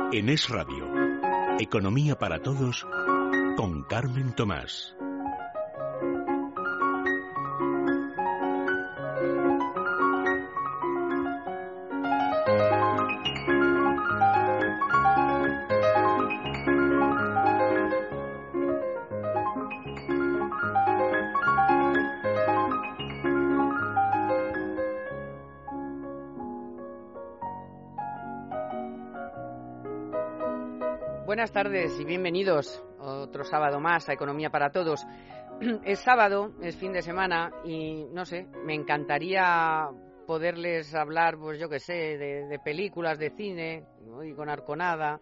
En Es Radio, Economía para Todos, con Carmen Tomás. Buenas tardes y bienvenidos otro sábado más a Economía para Todos. Es sábado, es fin de semana y no sé, me encantaría poderles hablar, pues yo qué sé, de películas, de cine, ¿no? Y con Arconada,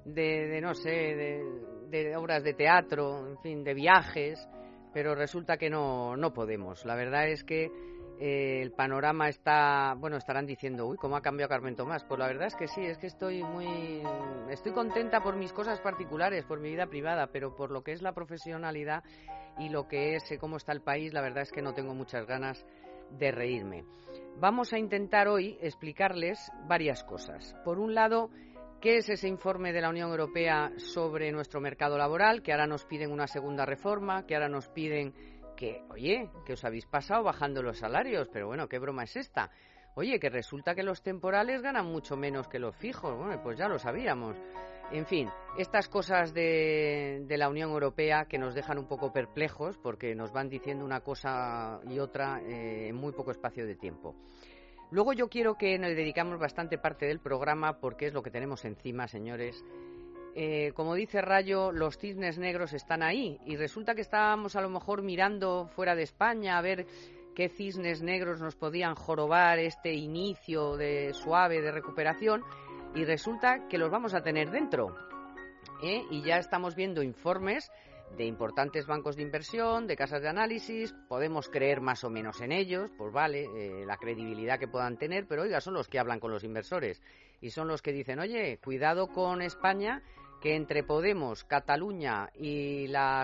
no sé, de obras de teatro, en fin, de viajes, pero resulta que no podemos. La verdad es que el panorama está, bueno, estarán diciendo, uy, ¿cómo ha cambiado Carmen Tomás? Pues la verdad es que sí, es que estoy contenta por mis cosas particulares, por mi vida privada, pero por lo que es la profesionalidad y lo que es cómo está el país, la verdad es que no tengo muchas ganas de reírme. Vamos a intentar hoy explicarles varias cosas. Por un lado, ¿qué es ese informe de la Unión Europea sobre nuestro mercado laboral? Que ahora nos piden una segunda reforma, que ahora nos piden que, oye, que os habéis pasado bajando los salarios, pero bueno, ¿qué broma es esta? Oye, que resulta que los temporales ganan mucho menos que los fijos. Bueno, pues ya lo sabíamos. En fin, estas cosas de la Unión Europea que nos dejan un poco perplejos porque nos van diciendo una cosa y otra en muy poco espacio de tiempo. Luego yo quiero que nos dedicamos bastante parte del programa porque es lo que tenemos encima, señores. Como dice Rayo, los cisnes negros están ahí y resulta que estábamos a lo mejor mirando fuera de España a ver qué cisnes negros nos podían jorobar este inicio suave de recuperación y resulta que los vamos a tener dentro, y ya estamos viendo informes de importantes bancos de inversión, de casas de análisis, podemos creer más o menos en ellos, pues vale, la credibilidad que puedan tener, pero oiga, son los que hablan con los inversores y son los que dicen, oye, cuidado con España, que entre Podemos, Cataluña y la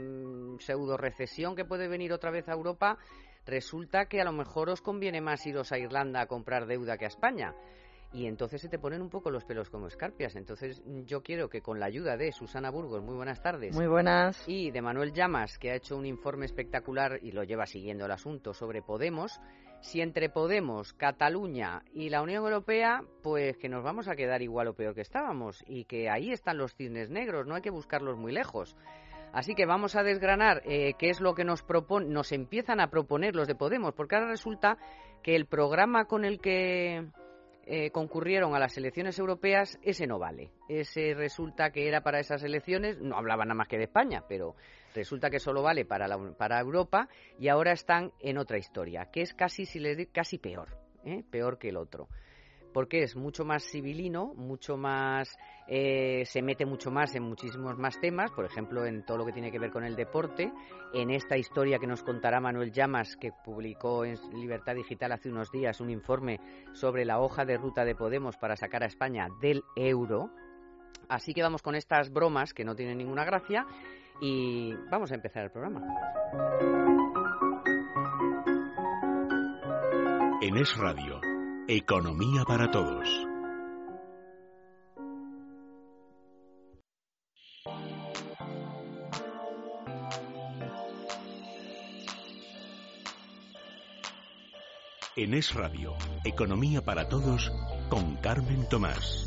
pseudo recesión que puede venir otra vez a Europa, resulta que a lo mejor os conviene más iros a Irlanda a comprar deuda que a España. Y entonces se te ponen un poco los pelos como escarpias. Entonces yo quiero que con la ayuda de Susana Burgos, muy buenas tardes. Muy buenas. Y de Manuel Llamas, que ha hecho un informe espectacular y lo lleva siguiendo el asunto sobre Podemos, si entre Podemos, Cataluña y la Unión Europea, pues que nos vamos a quedar igual o peor que estábamos. Y que ahí están los cisnes negros, no hay que buscarlos muy lejos. Así que vamos a desgranar qué es lo que nos empiezan a proponer los de Podemos, porque ahora resulta que el programa con el que concurrieron a las elecciones europeas, ese no vale. Ese resulta que era para esas elecciones, no hablaba nada más que de España, pero resulta que solo vale para Europa y ahora están en otra historia, que es casi peor, peor que el otro. Porque es mucho más civilino, mucho más, se mete mucho más en muchísimos más temas, por ejemplo, en todo lo que tiene que ver con el deporte, en esta historia que nos contará Manuel Llamas, que publicó en Libertad Digital hace unos días un informe sobre la hoja de ruta de Podemos para sacar a España del euro. Así que vamos con estas bromas que no tienen ninguna gracia y vamos a empezar el programa. En Es Radio, Economía para Todos. En Es Radio, Economía para Todos, con Carmen Tomás.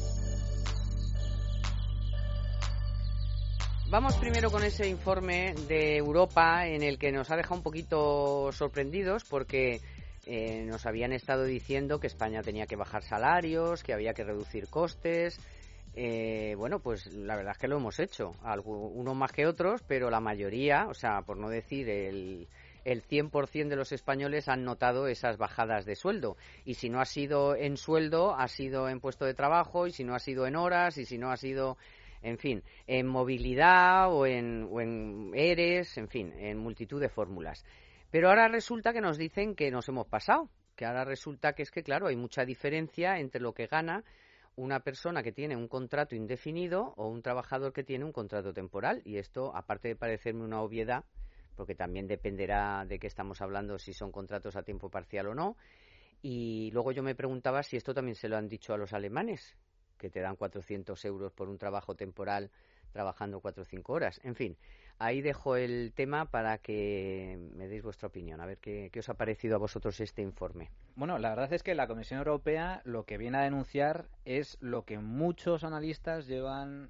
Vamos primero con ese informe de Europa en el que nos ha dejado un poquito sorprendidos porque nos habían estado diciendo que España tenía que bajar salarios, que había que reducir costes. Bueno, pues la verdad es que lo hemos hecho, unos más que otros, pero la mayoría, o sea, por no decir el 100% de los españoles han notado esas bajadas de sueldo. Y si no ha sido en sueldo, ha sido en puesto de trabajo, y si no ha sido en horas, y si no ha sido, en fin, en movilidad o en ERES, en fin, en multitud de fórmulas. Pero ahora resulta que nos dicen que nos hemos pasado, que ahora resulta que es que, claro, hay mucha diferencia entre lo que gana una persona que tiene un contrato indefinido o un trabajador que tiene un contrato temporal. Y esto, aparte de parecerme una obviedad, porque también dependerá de qué estamos hablando, si son contratos a tiempo parcial o no. Y luego yo me preguntaba si esto también se lo han dicho a los alemanes, que te dan 400 euros por un trabajo temporal trabajando 4 o 5 horas. En fin, ahí dejo el tema para que me deis vuestra opinión. A ver qué os ha parecido a vosotros este informe. Bueno, la verdad es que la Comisión Europea lo que viene a denunciar es lo que muchos analistas llevan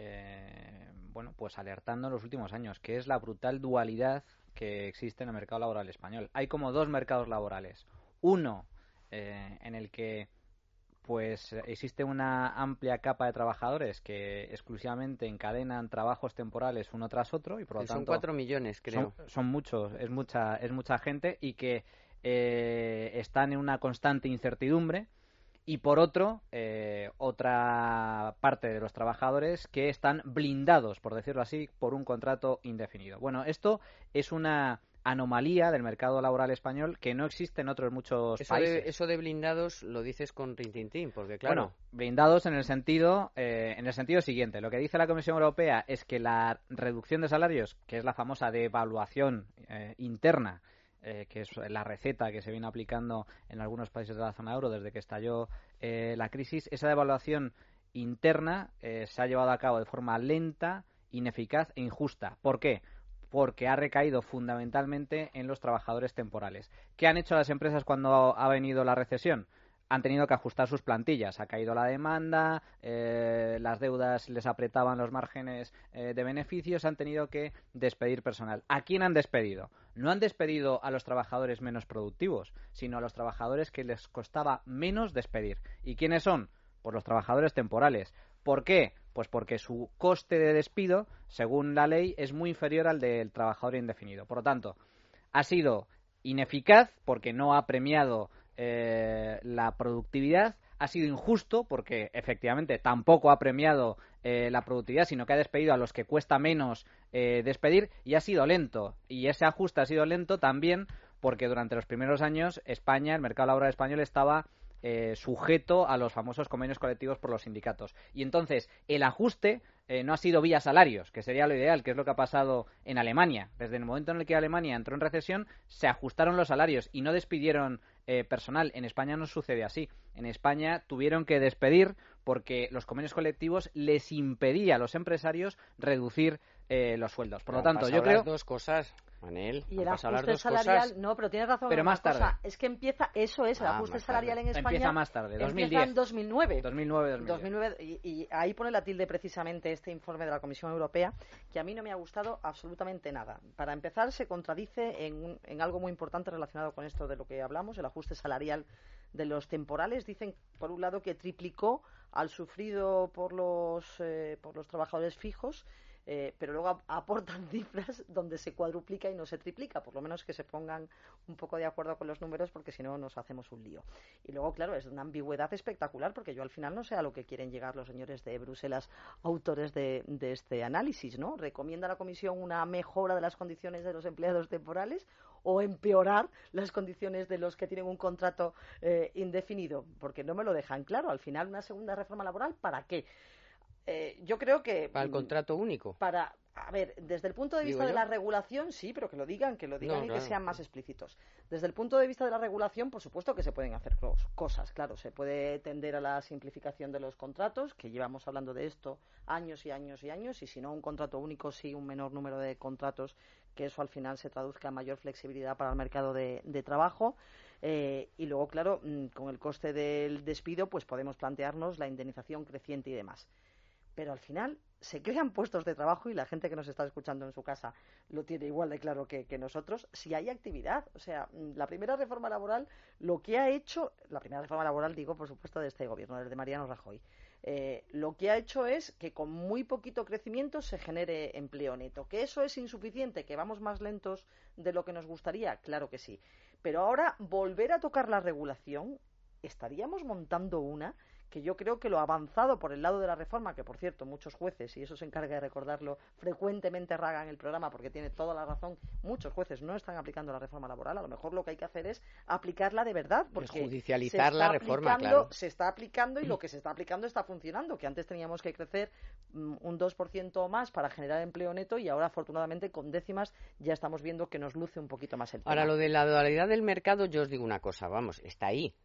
pues alertando en los últimos años, que es la brutal dualidad que existe en el mercado laboral español. Hay como dos mercados laborales. Uno en el que pues existe una amplia capa de trabajadores que exclusivamente encadenan trabajos temporales uno tras otro y por lo tanto son 4 millones, creo. Son muchos, es mucha gente y que están en una constante incertidumbre. Y por otro, otra parte de los trabajadores que están blindados, por decirlo así, por un contrato indefinido. Bueno, esto es una anomalía del mercado laboral español que no existe en otros muchos países. Eso de blindados lo dices con rintintín, porque claro... Bueno, blindados en el sentido siguiente. Lo que dice la Comisión Europea es que la reducción de salarios, que es la famosa devaluación interna, que es la receta que se viene aplicando en algunos países de la zona euro desde que estalló la crisis, esa devaluación interna se ha llevado a cabo de forma lenta, ineficaz e injusta. ¿Por qué? Porque ha recaído fundamentalmente en los trabajadores temporales. ¿Qué han hecho las empresas cuando ha venido la recesión? Han tenido que ajustar sus plantillas. Ha caído la demanda, las deudas les apretaban los márgenes de beneficios, han tenido que despedir personal. ¿A quién han despedido? No han despedido a los trabajadores menos productivos, sino a los trabajadores que les costaba menos despedir. ¿Y quiénes son? Pues los trabajadores temporales. ¿Por qué? Pues porque su coste de despido, según la ley, es muy inferior al del trabajador indefinido. Por lo tanto, ha sido ineficaz porque no ha premiado la productividad, ha sido injusto porque efectivamente tampoco ha premiado la productividad, sino que ha despedido a los que cuesta menos despedir, y ha sido lento. Y ese ajuste ha sido lento también porque durante los primeros años España, el mercado laboral español, estaba sujeto a los famosos convenios colectivos por los sindicatos. Y entonces el ajuste no ha sido vía salarios, que sería lo ideal, que es lo que ha pasado en Alemania. Desde el momento en el que Alemania entró en recesión, se ajustaron los salarios y no despidieron personal. En España no sucede así. En España tuvieron que despedir porque los convenios colectivos les impedía a los empresarios reducir los sueldos. Por lo tanto, yo creo... dos cosas, Manel. Y el ajuste salarial, cosas... no, pero tienes razón. Pero más tarde. Cosa, es que empieza, eso es, el ajuste salarial en España. Empieza más tarde, 2010. Empieza en 2009. 2009. Y ahí pone la tilde precisamente este informe de la Comisión Europea, que a mí no me ha gustado absolutamente nada. Para empezar, se contradice en algo muy importante relacionado con esto de lo que hablamos, el ajuste salarial de los temporales. Dicen, por un lado, que triplicó al sufrido por los trabajadores fijos, pero luego aportan cifras donde se cuadruplica y no se triplica. Por lo menos que se pongan un poco de acuerdo con los números, porque si no nos hacemos un lío. Y luego, claro, es una ambigüedad espectacular, porque yo al final no sé a lo que quieren llegar los señores de Bruselas, autores de este análisis, ¿no? ¿Recomienda la Comisión una mejora de las condiciones de los empleados temporales o empeorar las condiciones de los que tienen un contrato indefinido? Porque no me lo dejan claro. Al final, una segunda reforma laboral, ¿para qué? Yo creo que... Para el contrato único. A ver, desde el punto de vista de la regulación, sí, pero que lo digan y que sean más explícitos. Desde el punto de vista de la regulación, por supuesto que se pueden hacer cosas, claro. Se puede tender a la simplificación de los contratos, que llevamos hablando de esto años y años y años, y si no un contrato único, sí un menor número de contratos, que eso al final se traduzca en mayor flexibilidad para el mercado de trabajo. Y luego, claro, con el coste del despido, pues podemos plantearnos la indemnización creciente y demás. Pero al final se crean puestos de trabajo y la gente que nos está escuchando en su casa lo tiene igual de claro que nosotros, si hay actividad. O sea, la primera reforma laboral, lo que ha hecho, la primera reforma laboral, digo, por supuesto, de este gobierno, desde Mariano Rajoy, lo que ha hecho es que con muy poquito crecimiento se genere empleo neto. ¿Que eso es insuficiente? ¿Que vamos más lentos de lo que nos gustaría? Claro que sí. Pero ahora, volver a tocar la regulación, estaríamos montando una que yo creo que lo avanzado por el lado de la reforma, que por cierto muchos jueces, y eso se encarga de recordarlo, frecuentemente ragan el programa porque tiene toda la razón, muchos jueces no están aplicando la reforma laboral. A lo mejor lo que hay que hacer es aplicarla de verdad, porque judicializar la reforma, claro. Se está aplicando y lo que se está aplicando está funcionando, que antes teníamos que crecer un 2% o más para generar empleo neto y ahora afortunadamente con décimas ya estamos viendo que nos luce un poquito más el tema. Ahora, lo de la dualidad del mercado, yo os digo una cosa, vamos, está ahí,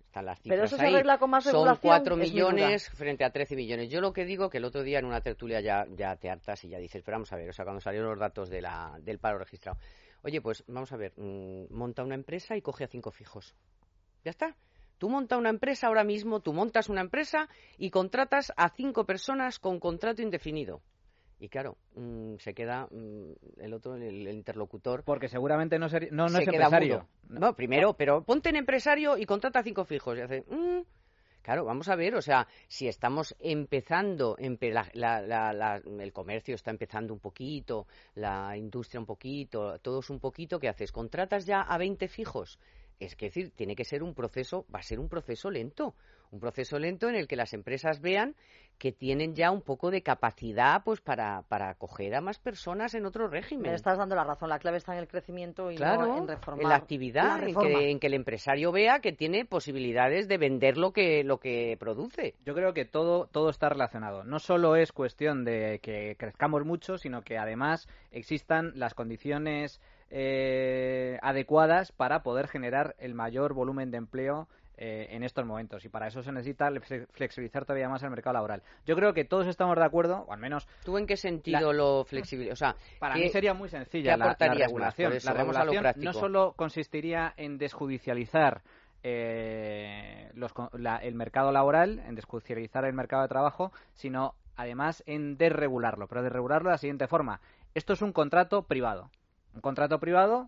Están las cifras. Pero eso se arregla con más regulación. Son 4 millones frente a 13 millones. Yo lo que digo que el otro día en una tertulia ya te hartas y ya dices, pero vamos a ver, o sea, cuando salieron los datos del paro registrado. Oye, pues vamos a ver, monta una empresa y coge a 5 fijos. Ya está. Tú montas una empresa ahora mismo, tú montas una empresa y contratas a 5 personas con contrato indefinido. Y claro, se queda el otro, el interlocutor. Porque seguramente no es empresario. No, primero, pero ponte en empresario y contrata a 5 fijos. Y hace, claro, vamos a ver, o sea, si estamos empezando, el comercio está empezando un poquito, la industria un poquito, todos un poquito, ¿qué haces? ¿Contratas ya a 20 fijos? Es decir, tiene que ser un proceso, va a ser un proceso lento en el que las empresas vean que tienen ya un poco de capacidad pues para acoger a más personas en otro régimen. Me estás dando la razón, la clave está en el crecimiento y no en reformar. En la actividad, en que el empresario vea que tiene posibilidades de vender lo que produce. Yo creo que todo está relacionado. No solo es cuestión de que crezcamos mucho, sino que además existan las condiciones adecuadas para poder generar el mayor volumen de empleo en estos momentos, y para eso se necesita flexibilizar todavía más el mercado laboral. Yo creo que todos estamos de acuerdo, o al menos... ¿Tú en qué sentido lo flexibilizas? O sea, para mí sería muy sencilla la regulación. La regulación no solo consistiría en desjudicializar el mercado laboral, en desjudicializar el mercado de trabajo, sino además en desregularlo, pero desregularlo de la siguiente forma. Esto es un contrato privado. Un contrato privado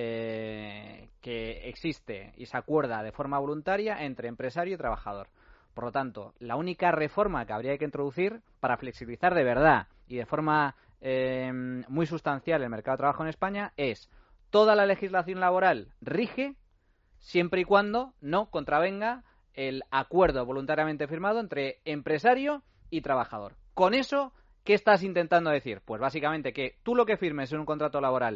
que existe y se acuerda de forma voluntaria entre empresario y trabajador. Por lo tanto, la única reforma que habría que introducir para flexibilizar de verdad y de forma muy sustancial el mercado de trabajo en España es: toda la legislación laboral rige siempre y cuando no contravenga el acuerdo voluntariamente firmado entre empresario y trabajador. Con eso, ¿qué estás intentando decir? Pues básicamente que tú lo que firmes en un contrato laboral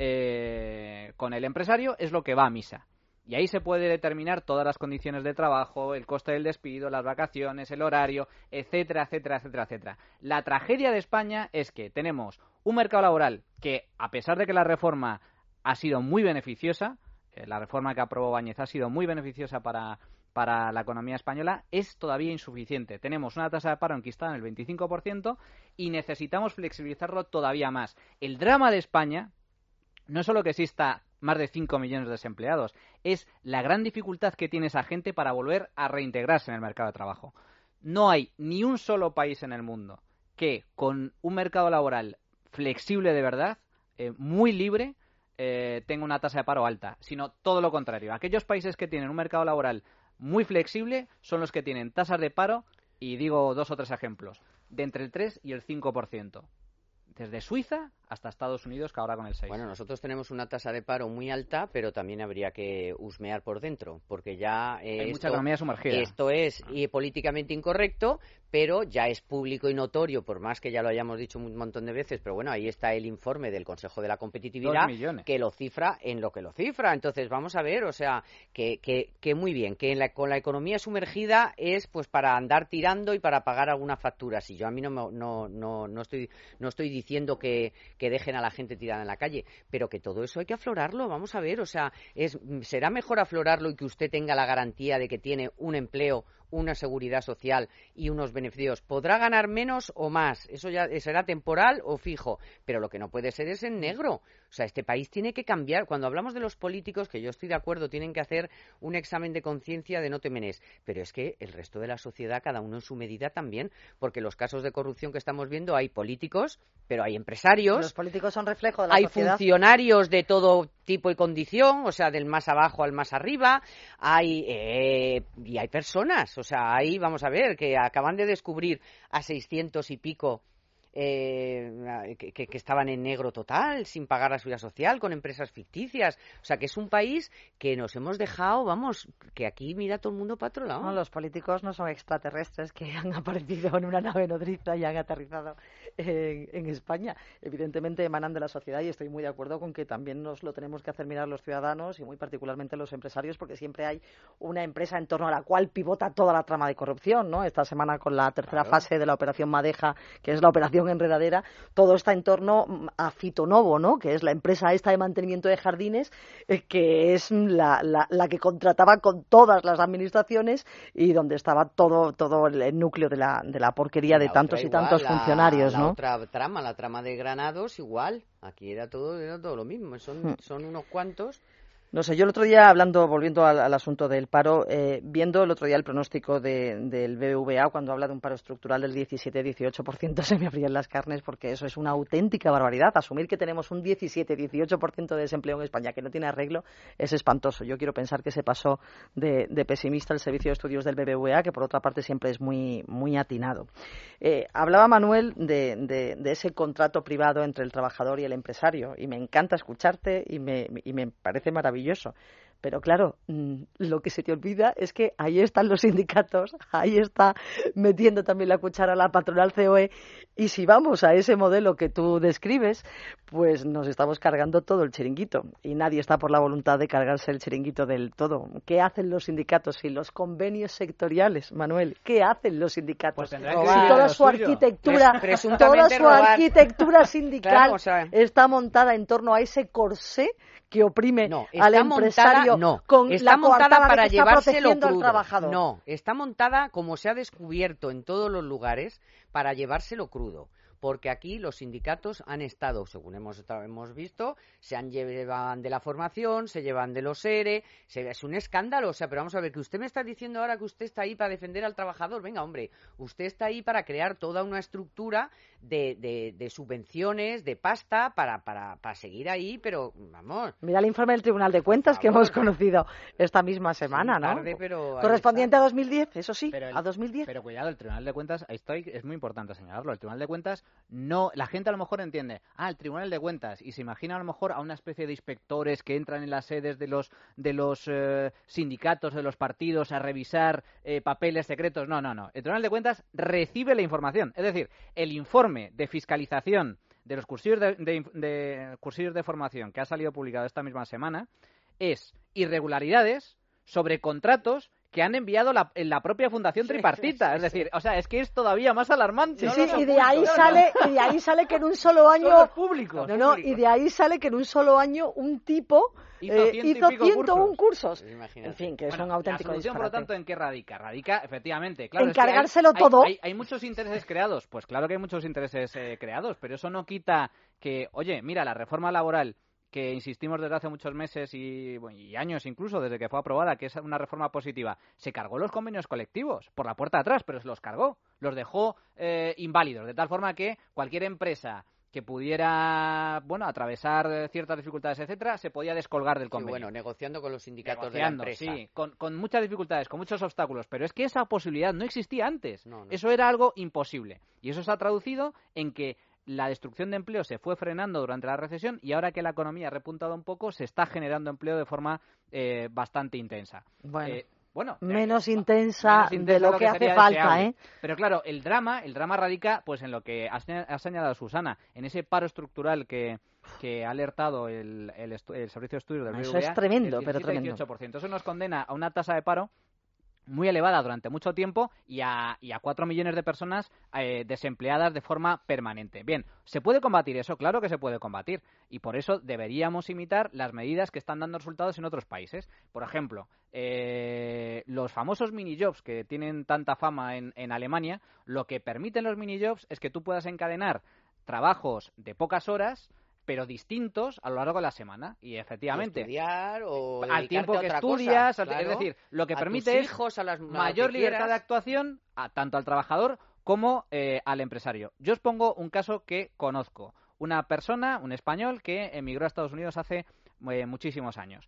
con el empresario es lo que va a misa. Y ahí se puede determinar todas las condiciones de trabajo, el coste del despido, las vacaciones, el horario, etcétera, etcétera, etcétera, etcétera. La tragedia de España es que tenemos un mercado laboral que, a pesar de que la reforma ha sido muy beneficiosa, la reforma que aprobó Báñez ha sido muy beneficiosa para la economía española, es todavía insuficiente. Tenemos una tasa de paro enquistada en el 25% y necesitamos flexibilizarlo todavía más. El drama de España no es solo que exista más de 5 millones de desempleados, es la gran dificultad que tiene esa gente para volver a reintegrarse en el mercado de trabajo. No hay ni un solo país en el mundo que, con un mercado laboral flexible de verdad, muy libre, tenga una tasa de paro alta, sino todo lo contrario. Aquellos países que tienen un mercado laboral muy flexible son los que tienen tasas de paro, y digo 2 o 3 ejemplos, de entre el 3 y el 5%. Desde Suiza hasta Estados Unidos, que ahora con el 6%. Bueno, nosotros tenemos una tasa de paro muy alta, pero también habría que husmear por dentro, porque ya hay mucha economía sumergida. Esto es políticamente incorrecto, pero ya es público y notorio, por más que ya lo hayamos dicho un montón de veces, pero bueno, ahí está el informe del Consejo de la Competitividad, que lo cifra en lo que lo cifra. Entonces, vamos a ver, o sea, que muy bien, que con la economía sumergida es pues para andar tirando y para pagar alguna factura. Si yo a mí no estoy diciendo que dejen a la gente tirada en la calle, pero que todo eso hay que aflorarlo, vamos a ver, o sea, será mejor aflorarlo y que usted tenga la garantía de que tiene un empleo, una seguridad social y unos beneficios. Podrá ganar menos o más, eso ya será temporal o fijo, pero lo que no puede ser es en negro. O sea, este país tiene que cambiar. Cuando hablamos de los políticos, que yo estoy de acuerdo, tienen que hacer un examen de conciencia de no temenes, pero es que el resto de la sociedad, cada uno en su medida también, porque los casos de corrupción que estamos viendo, hay políticos, pero hay empresarios. Los políticos son reflejo de la sociedad. Hay funcionarios de todo tipo y condición, o sea, del más abajo al más arriba, y hay personas, o sea, ahí vamos a ver, que acaban de descubrir a 600 y pico que estaban en negro total, sin pagar la seguridad social, con empresas ficticias. O sea, que es un país que nos hemos dejado, vamos, que aquí mira todo el mundo para otro lado. No, los políticos no son extraterrestres que han aparecido en una nave nodriza y han aterrizado en España. Evidentemente emanan de la sociedad, y estoy muy de acuerdo con que también nos lo tenemos que hacer mirar los ciudadanos y muy particularmente los empresarios, porque siempre hay una empresa en torno a la cual pivota toda la trama de corrupción, ¿no? Esta semana con la tercera fase de la Operación Madeja, que es la operación operación enredadera, todo está en torno a Fitonovo, ¿no? Que es la empresa esta de mantenimiento de jardines, que es la que contrataba con todas las administraciones y donde estaba todo el núcleo de la porquería de tantos y tantos funcionarios, ¿no? La trama de Granados igual, aquí era todo lo mismo, son unos cuantos. No sé, yo el otro día, volviendo al asunto del paro, viendo el otro día el pronóstico del BBVA, cuando habla de un paro estructural del 17-18%, se me abrían las carnes, porque eso es una auténtica barbaridad. Asumir que tenemos un 17-18% de desempleo en España que no tiene arreglo es espantoso. Yo quiero pensar que se pasó de pesimista el Servicio de Estudios del BBVA, que por otra parte siempre es muy, muy atinado. Hablaba Manuel de ese contrato privado entre el trabajador y el empresario, y me encanta escucharte y me parece maravilloso. Pero claro, lo que se te olvida es que ahí están los sindicatos, ahí está metiendo también la cuchara la patronal COE, y si vamos a ese modelo que tú describes, pues nos estamos cargando todo el chiringuito, y nadie está por la voluntad de cargarse el chiringuito del todo. ¿Qué hacen los sindicatos y los convenios sectoriales, Manuel? ¿Qué hacen los sindicatos? Pues toda su arquitectura, arquitectura sindical está montada en torno a ese corsé que oprime al empresario con está la montada para que está llevárselo protegiendo crudo. al trabajador. No, está montada, como se ha descubierto en todos los lugares, para llevárselo crudo. Porque aquí los sindicatos han estado, según hemos visto, llevan de la formación, se llevan de los ERE, es un escándalo. O sea, pero vamos a ver, que usted me está diciendo ahora que usted está ahí para defender al trabajador. Venga, hombre, usted está ahí para crear toda una estructura de subvenciones, de pasta, para seguir ahí, pero vamos. Mira el informe del Tribunal de Cuentas que hemos conocido esta misma semana, ¿no? Tarde, pero correspondiente a 2010, eso sí, a 2010. Pero cuidado, el Tribunal de Cuentas, esto es muy importante señalarlo, el Tribunal de Cuentas no, la gente a lo mejor entiende, el Tribunal de Cuentas, y se imagina a lo mejor a una especie de inspectores que entran en las sedes de los sindicatos, de los partidos, a revisar papeles secretos. No. El Tribunal de Cuentas recibe la información. Es decir, el informe de fiscalización de los cursillos cursillos de formación que ha salido publicado esta misma semana es irregularidades sobre contratos que han enviado la propia Fundación Tripartita. Es decir, o sea, es que es todavía más alarmante. Y de ahí sale que en un solo año... Son los públicos. Y de ahí sale que en un solo año un tipo hizo 101 cursos. En fin, que es un auténtico la solución, disparate. por lo tanto, ¿en qué radica? Radica, efectivamente, claro, encargárselo es que todo. Hay muchos intereses creados. Pues claro que hay muchos intereses creados, pero eso no quita que, oye, mira, la reforma laboral que insistimos desde hace muchos meses y años incluso, desde que fue aprobada, que es una reforma positiva, se cargó los convenios colectivos por la puerta de atrás, pero se los cargó, los dejó inválidos, de tal forma que cualquier empresa que pudiera, atravesar ciertas dificultades, etcétera, se podía descolgar del convenio. Negociando con los sindicatos de la empresa. Sí, con muchas dificultades, con muchos obstáculos, pero es que esa posibilidad no existía antes. No. Eso era algo imposible. Y eso se ha traducido en que la destrucción de empleo se fue frenando durante la recesión y ahora que la economía ha repuntado un poco, se está generando empleo de forma bastante intensa. Menos intensa de lo que hace falta, ¿eh? Pero claro, el drama radica pues en lo que ha señalado Susana, en ese paro estructural que ha alertado el Servicio de Estudios del BBVA. Eso es tremendo, pero tremendo. 18%. Eso nos condena a una tasa de paro muy elevada durante mucho tiempo y a 4 millones de personas desempleadas de forma permanente. Bien, ¿se puede combatir eso? Claro que se puede combatir y por eso deberíamos imitar las medidas que están dando resultados en otros países. Por ejemplo, los famosos minijobs que tienen tanta fama en Alemania, lo que permiten los minijobs es que tú puedas encadenar trabajos de pocas horas pero distintos a lo largo de la semana y efectivamente estudiar o al tiempo que estudias, cosa, claro, es decir, lo que permite es mayor libertad de actuación tanto al trabajador como al empresario. Yo os pongo un caso que conozco, una persona, un español que emigró a Estados Unidos hace muchísimos años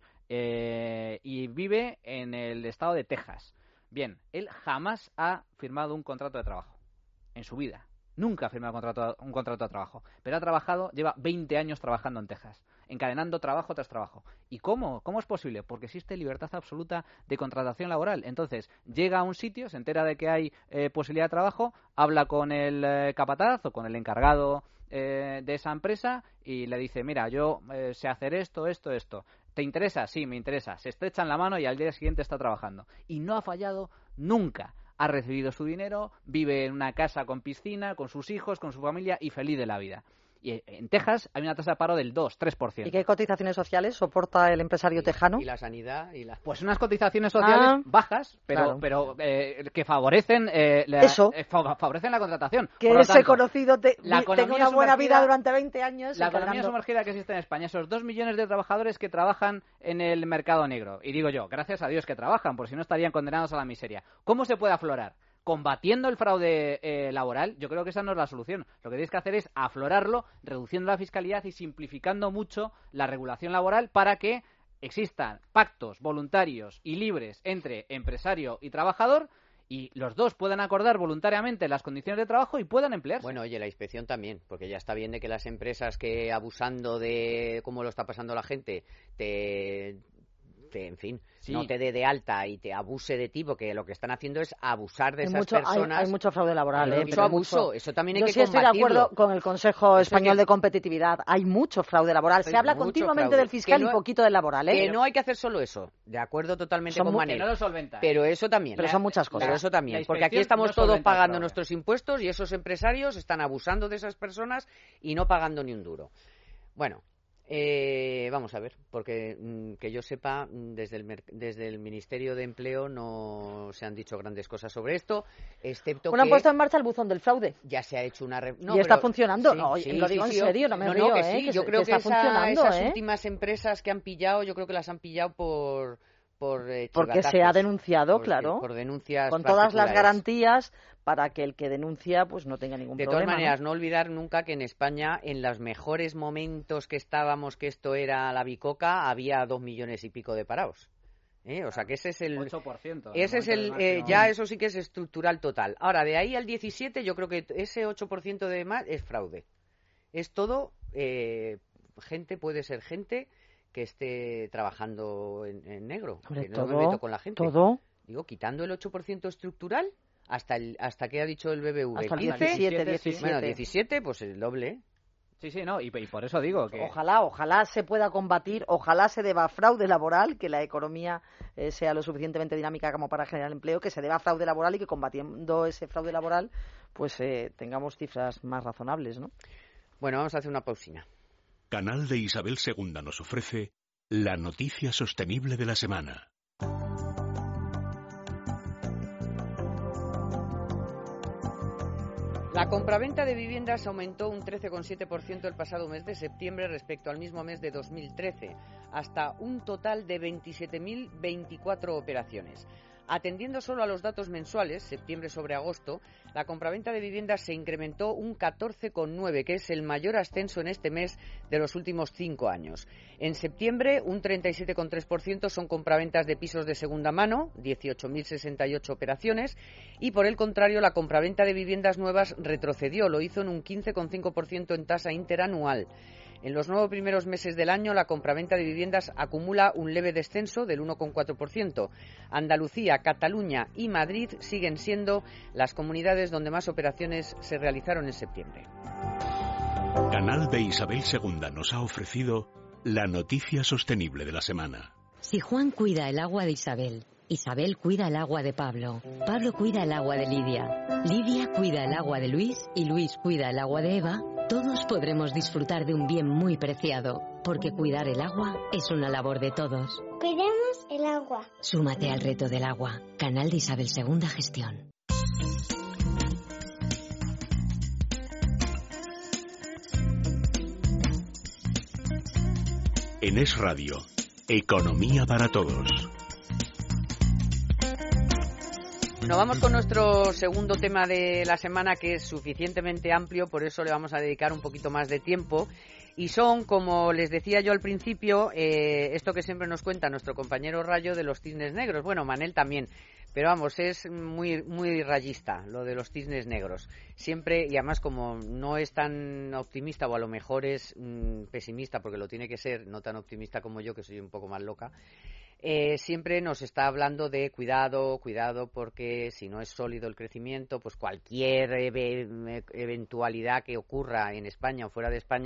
y vive en el estado de Texas. Bien, él jamás ha firmado un contrato de trabajo en su vida. Nunca ha firmado un contrato de trabajo, pero lleva 20 años trabajando en Texas, encadenando trabajo tras trabajo. ¿Y cómo? ¿Cómo es posible? Porque existe libertad absoluta de contratación laboral. Entonces, llega a un sitio, se entera de que hay posibilidad de trabajo, habla con el capataz o con el encargado de esa empresa y le dice, mira, yo sé hacer esto. ¿Te interesa? Sí, me interesa. Se estrechan la mano y al día siguiente está trabajando. Y no ha fallado nunca. ha recibido su dinero, vive en una casa con piscina, con sus hijos, con su familia y feliz de la vida. Y en Texas hay una tasa de paro del 2-3%. ¿Y qué cotizaciones sociales soporta el empresario tejano? Y la sanidad Pues unas cotizaciones sociales bajas, pero que favorecen favorecen la contratación. Que por lo ese tanto, conocido tenga una buena vida durante 20 años. La economía sumergida que existe en España, esos 2 millones de trabajadores que trabajan en el mercado negro. Y digo yo, gracias a Dios que trabajan, por si no estarían condenados a la miseria. ¿Cómo se puede aflorar? Combatiendo el fraude laboral. Yo creo que esa no es la solución. Lo que tenéis que hacer es aflorarlo, reduciendo la fiscalidad y simplificando mucho la regulación laboral para que existan pactos voluntarios y libres entre empresario y trabajador y los dos puedan acordar voluntariamente las condiciones de trabajo y puedan emplearse. Bueno, oye, la inspección también, porque ya está bien de que las empresas que abusando de cómo lo está pasando la gente en fin, sí, no te dé de alta y te abuse de ti, porque lo que están haciendo es abusar de esas personas. Hay mucho fraude laboral, mucho abuso, eso también hay que combatirlo. Yo sí estoy de acuerdo con el Consejo Español de Competitividad, hay mucho fraude laboral, se habla continuamente del fiscal y poquito del laboral, Que no hay que hacer solo eso, de acuerdo totalmente con Manel, que no lo solventa, pero eso también. Pero son muchas cosas. Pero eso también, porque aquí estamos todos pagando nuestros impuestos y esos empresarios están abusando de esas personas y no pagando ni un duro. Bueno, vamos a ver, porque que yo sepa, desde el Ministerio de Empleo no se han dicho grandes cosas sobre esto, excepto que han puesto en marcha el buzón del fraude. Ya se ha hecho una... y está funcionando. Lo digo en serio, no me río. Yo creo que esas últimas empresas que han pillado, yo creo que las han pillado porque se ha denunciado, claro, por denuncias con todas las garantías para que el que denuncia pues no tenga ningún problema. De todas maneras, no olvidar nunca que en España, en los mejores momentos que estábamos, que esto era la bicoca, había 2 millones y pico de parados. O sea que ese es el 8%. Ese es el ya eso sí que es estructural total. Ahora, de ahí al 17, yo creo que ese 8% de más es fraude. Es todo gente, puede ser gente que esté trabajando en negro. Hombre, que no me meto con la gente. Todo. Digo, quitando el 8% estructural, hasta que ha dicho el BBV. Hasta el 17. Bueno, 17, pues el doble. Sí, no, y por eso digo que... Ojalá se pueda combatir, ojalá se deba fraude laboral, que la economía sea lo suficientemente dinámica como para generar empleo, que se deba fraude laboral y que combatiendo ese fraude laboral, pues tengamos cifras más razonables, ¿no? Bueno, vamos a hacer una pausina. Canal de Isabel II nos ofrece la noticia sostenible de la semana. La compraventa de viviendas aumentó un 13,7% el pasado mes de septiembre respecto al mismo mes de 2013, hasta un total de 27.024 operaciones. Atendiendo solo a los datos mensuales, septiembre sobre agosto, la compraventa de viviendas se incrementó un 14,9%, que es el mayor ascenso en este mes de los últimos 5 años. En septiembre, un 37,3% son compraventas de pisos de segunda mano, 18.068 operaciones, y por el contrario, la compraventa de viviendas nuevas retrocedió, lo hizo en un 15,5% en tasa interanual. En los 9 primeros meses del año, la compraventa de viviendas acumula un leve descenso del 1,4%. Andalucía, Cataluña y Madrid siguen siendo las comunidades donde más operaciones se realizaron en septiembre. Canal de Isabel II nos ha ofrecido la noticia sostenible de la semana. Si Juan cuida el agua de Isabel, Isabel cuida el agua de Pablo, Pablo cuida el agua de Lidia, Lidia cuida el agua de Luis y Luis cuida el agua de Eva, todos podremos disfrutar de un bien muy preciado, porque cuidar el agua es una labor de todos. Cuidemos el agua. Súmate al reto del agua. Canal de Isabel II Gestión. En Es Radio, Economía para Todos. Bueno, vamos con nuestro segundo tema de la semana, que es suficientemente amplio, por eso le vamos a dedicar un poquito más de tiempo. Y son, como les decía yo al principio, esto que siempre nos cuenta nuestro compañero Rayo de los cisnes negros. Bueno, Manel también, pero vamos, es muy, muy rayista lo de los cisnes negros. Siempre, y además como no es tan optimista, o a lo mejor es pesimista, porque lo tiene que ser, no tan optimista como yo, que soy un poco más loca, siempre nos está hablando de cuidado, porque si no es sólido el crecimiento, pues cualquier eventualidad que ocurra en España o fuera de España,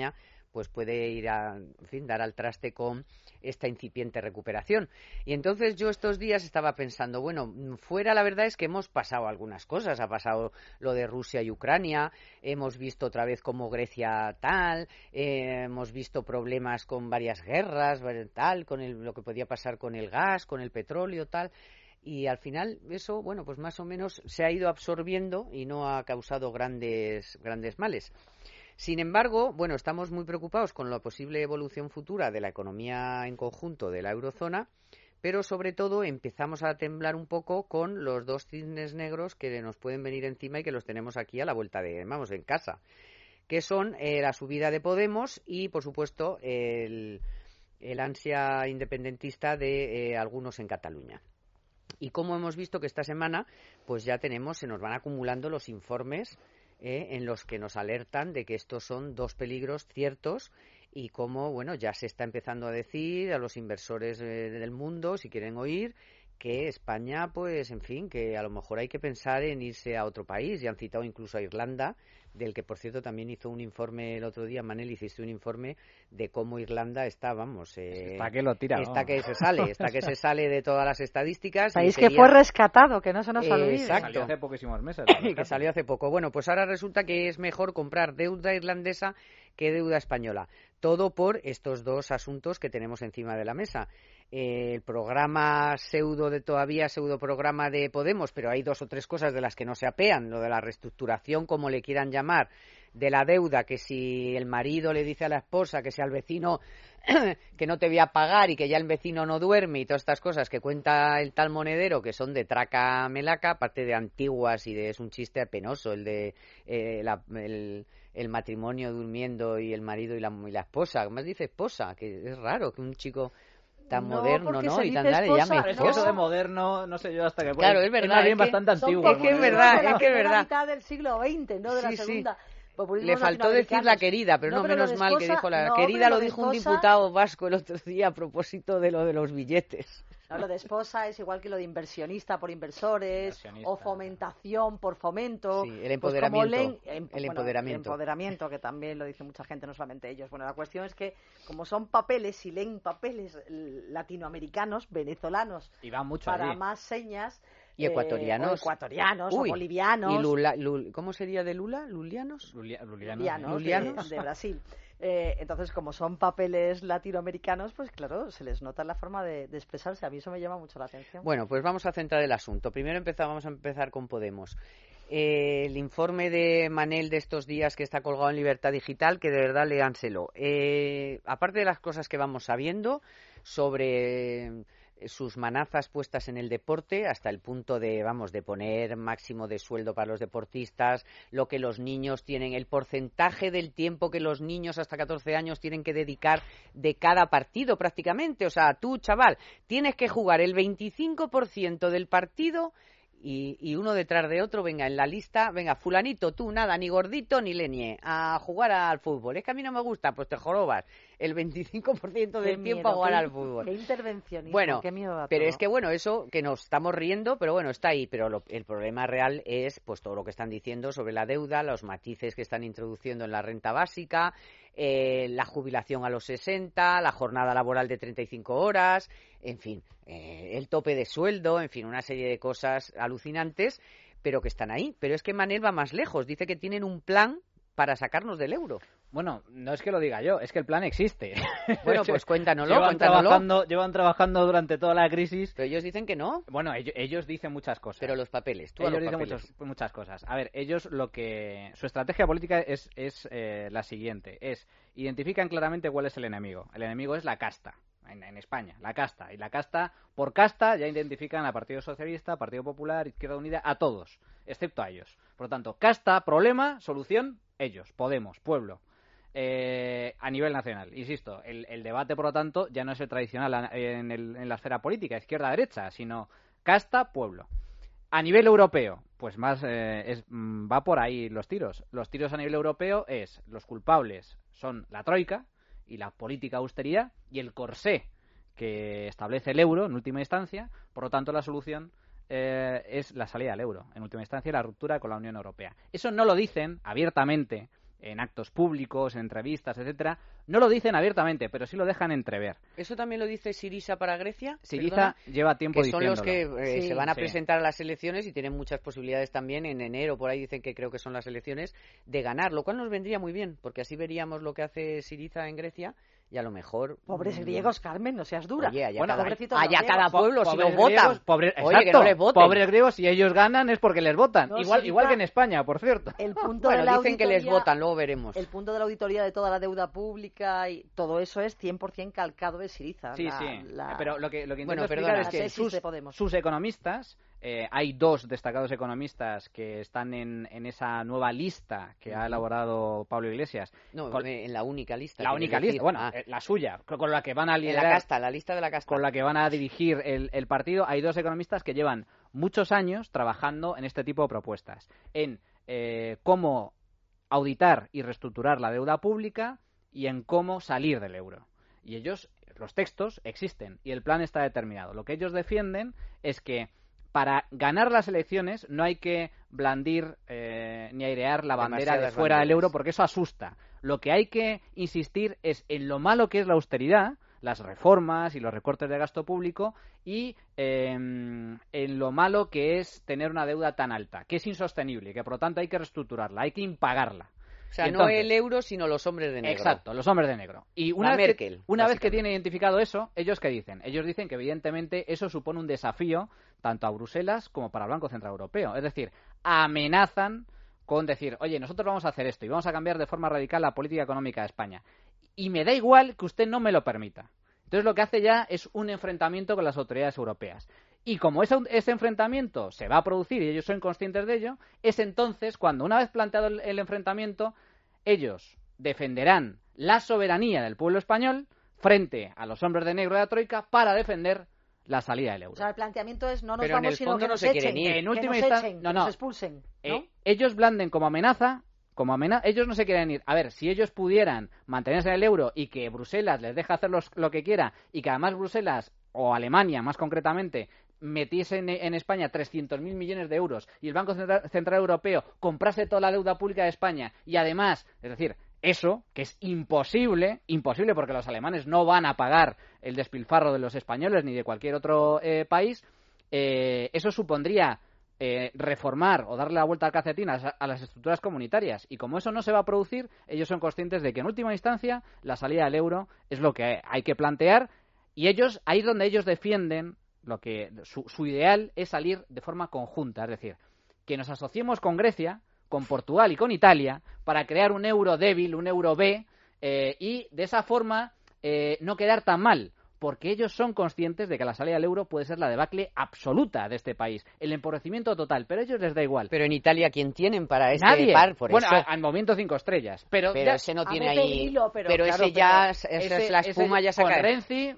pues puede ir a, en fin, dar al traste con esta incipiente recuperación. Y entonces yo estos días estaba pensando, bueno, fuera la verdad es que hemos pasado algunas cosas, ha pasado lo de Rusia y Ucrania, hemos visto otra vez como Grecia tal, hemos visto problemas con varias guerras, tal, con lo que podía pasar con el gas, con el petróleo, tal. Y al final eso, bueno, pues más o menos se ha ido absorbiendo y no ha causado grandes males. Sin embargo, bueno, estamos muy preocupados con la posible evolución futura de la economía en conjunto de la eurozona, pero sobre todo empezamos a temblar un poco con los dos cisnes negros que nos pueden venir encima y que los tenemos aquí a la vuelta en casa, que son la subida de Podemos y, por supuesto, el ansia independentista de algunos en Cataluña. Y como hemos visto que esta semana, pues ya se nos van acumulando los informes en los que nos alertan de que estos son dos peligros ciertos y como, bueno, ya se está empezando a decir a los inversores del mundo, si quieren oír, que España, pues, en fin, que a lo mejor hay que pensar en irse a otro país. Ya han citado incluso a Irlanda, del que, por cierto, también hizo un informe el otro día. Manel, hiciste un informe de cómo Irlanda está, vamos... está que lo tira, está que se sale de todas las estadísticas. País que fue rescatado, que no se nos olvide. Exacto. Salió hace poquísimos meses. Que salió hace poco. Bueno, pues ahora resulta que es mejor comprar deuda irlandesa que deuda española. Todo por estos dos asuntos que tenemos encima de la mesa. El programa pseudo programa de Podemos, pero hay dos o tres cosas de las que no se apean, lo de la reestructuración, como le quieran llamar, de la deuda, que si el marido le dice a la esposa que si al vecino que no te voy a pagar y que ya el vecino no duerme y todas estas cosas que cuenta el tal Monedero, que son de traca melaca, aparte de antiguas y es un chiste penoso el de el matrimonio durmiendo y el marido y la esposa. ¿Cómo dice esposa? Que es raro que un chico tan moderno, ¿no? Y tan le llame esposa. Eso de moderno, no sé yo hasta qué punto. Claro, es verdad. Es bastante antiguo. Es que es verdad, es que es verdad. La mitad del siglo XX, no de la segunda. Le faltó decir la querida, pero no, menos mal que dijo la querida. Lo dijo un diputado vasco el otro día a propósito de lo de los billetes. No, lo de esposa es igual que lo de inversionista por inversores o fomentación por fomento. Sí, el empoderamiento. El empoderamiento, que también lo dice mucha gente, no solamente ellos. Bueno, la cuestión es que como son papeles y leen papeles latinoamericanos, venezolanos, y van mucho para allí. Más señas... Y ecuatorianos. O bolivianos. ¿Y ¿cómo sería de Lula? ¿Lulianos? Lulianos. De Brasil. Entonces, como son papeles latinoamericanos, pues claro, se les nota la forma de expresarse. A mí eso me llama mucho la atención. Bueno, pues vamos a centrar el asunto. Primero vamos a empezar con Podemos. El informe de Manel de estos días que está colgado en Libertad Digital, que de verdad léanselo. Aparte de las cosas que vamos sabiendo sobre sus manazas puestas en el deporte, hasta el punto de poner máximo de sueldo para los deportistas, lo que los niños tienen, el porcentaje del tiempo que los niños hasta 14 años tienen que dedicar de cada partido prácticamente. O sea, tú, chaval, tienes que jugar el 25% del partido y uno detrás de otro, venga, en la lista, venga, fulanito, tú, nada, ni gordito ni leñe, a jugar al fútbol. Es que a mí no me gusta, pues te jorobas el 25% del tiempo a jugar al fútbol. Qué intervencionismo, bueno, qué miedo da pero todo. es que, bueno, eso que nos estamos riendo, pero bueno, está ahí. Pero el problema real es pues todo lo que están diciendo sobre la deuda, los matices que están introduciendo en la renta básica, la jubilación a los 60, la jornada laboral de 35 horas, en fin, el tope de sueldo, en fin, una serie de cosas alucinantes, pero que están ahí. Pero es que Manel va más lejos, dice que tienen un plan para sacarnos del euro. Bueno, no es que lo diga yo, es que el plan existe. Bueno, pues cuéntanoslo. Llevan trabajando durante toda la crisis. Pero ellos dicen que no. Bueno, ellos dicen muchas cosas. Pero los papeles, ellos dicen muchas cosas. A ver, ellos su estrategia política es la siguiente. Identifican claramente cuál es el enemigo. El enemigo es la casta. En España, la casta. Y la casta, por casta, ya identifican a Partido Socialista, Partido Popular, Izquierda Unida, a todos, excepto a ellos. Por lo tanto, casta, problema, solución, ellos, Podemos, pueblo. A nivel nacional, insisto, el debate, por lo tanto, ya no es el tradicional en la esfera política, izquierda-derecha, sino casta, pueblo. A nivel europeo, pues más va por ahí los tiros. Los tiros a nivel europeo los culpables son la troika y la política austeridad y el corsé que establece el euro en última instancia. Por lo tanto, la solución es la salida del euro en última instancia y la ruptura con la Unión Europea. Eso no lo dicen abiertamente en actos públicos, en entrevistas, etcétera, no lo dicen abiertamente, pero sí lo dejan entrever. ¿Eso también lo dice Syriza para Grecia? Syriza lleva tiempo diciéndolo. Que son los que se van a presentar a las elecciones y tienen muchas posibilidades también en enero, por ahí dicen que creo que son las elecciones, de ganar, lo cual nos vendría muy bien, porque así veríamos lo que hace Syriza en Grecia. Y a lo mejor... Pobres griegos, Carmen, no seas dura. Oye, allá cada pueblo, si nos votan. Oye, que no les voten. Pobres griegos, si ellos ganan es porque les votan. No, igual que en España, por cierto. El punto de la dicen que les votan, luego veremos. El punto de la auditoría de toda la deuda pública y todo eso es 100% calcado de Syriza. Sí. Pero lo que intento explicar es que sus economistas... hay dos destacados economistas que están en esa nueva lista que ha elaborado Pablo Iglesias. En la única lista. La única lista, la suya, con la que van a liderar. La lista de la casta. Con la que van a dirigir el partido. Hay dos economistas que llevan muchos años trabajando en este tipo de propuestas. En cómo auditar y reestructurar la deuda pública y en cómo salir del euro. Y ellos, los textos existen y el plan está determinado. Lo que ellos defienden es que para ganar las elecciones no hay que blandir ni airear la bandera de fuera del euro porque eso asusta. Lo que hay que insistir es en lo malo que es la austeridad, las reformas y los recortes de gasto público y en lo malo que es tener una deuda tan alta, que es insostenible y que por lo tanto hay que reestructurarla, hay que impagarla. O sea, entonces, no el euro, sino los hombres de negro. Exacto, los hombres de negro. Y una vez que tiene identificado eso, ¿ellos qué dicen? Ellos dicen que evidentemente eso supone un desafío tanto a Bruselas como para el Banco Central Europeo. Es decir, amenazan con decir, oye, nosotros vamos a hacer esto y vamos a cambiar de forma radical la política económica de España. Y me da igual que usted no me lo permita. Entonces lo que hace ya es un enfrentamiento con las autoridades europeas. Y como ese enfrentamiento se va a producir y ellos son conscientes de ello, es entonces cuando, una vez planteado el enfrentamiento, ellos defenderán la soberanía del pueblo español frente a los hombres de negro de la Troika para defender la salida del euro. O sea, el planteamiento es no nos pero vamos, sino que nos echen. En última instancia, nos expulsen. ¿No? Ellos blanden como amenaza, ellos no se quieren ir. A ver, si ellos pudieran mantenerse en el euro y que Bruselas les deja hacer lo que quiera y que además Bruselas, o Alemania más concretamente, metiese en España 300.000 millones de euros y el Banco Central Europeo comprase toda la deuda pública de España y además, es decir, eso, que es imposible porque los alemanes no van a pagar el despilfarro de los españoles ni de cualquier otro país, eso supondría reformar o darle la vuelta al calcetín a las estructuras comunitarias. Y como eso no se va a producir, ellos son conscientes de que en última instancia la salida del euro es lo que hay que plantear y ahí es donde ellos defienden su ideal es salir de forma conjunta, es decir, que nos asociemos con Grecia, con Portugal y con Italia para crear un euro débil, un euro B, y de esa forma no quedar tan mal, porque ellos son conscientes de que la salida del euro puede ser la debacle absoluta de este país, el empobrecimiento total, pero a ellos les da igual. Pero en Italia, ¿quién tienen para Nadie. Par? Por bueno, eso. al momento 5 estrellas. Pero ese no tiene ahí... Pero claro, la espuma ya se cae. Renzi,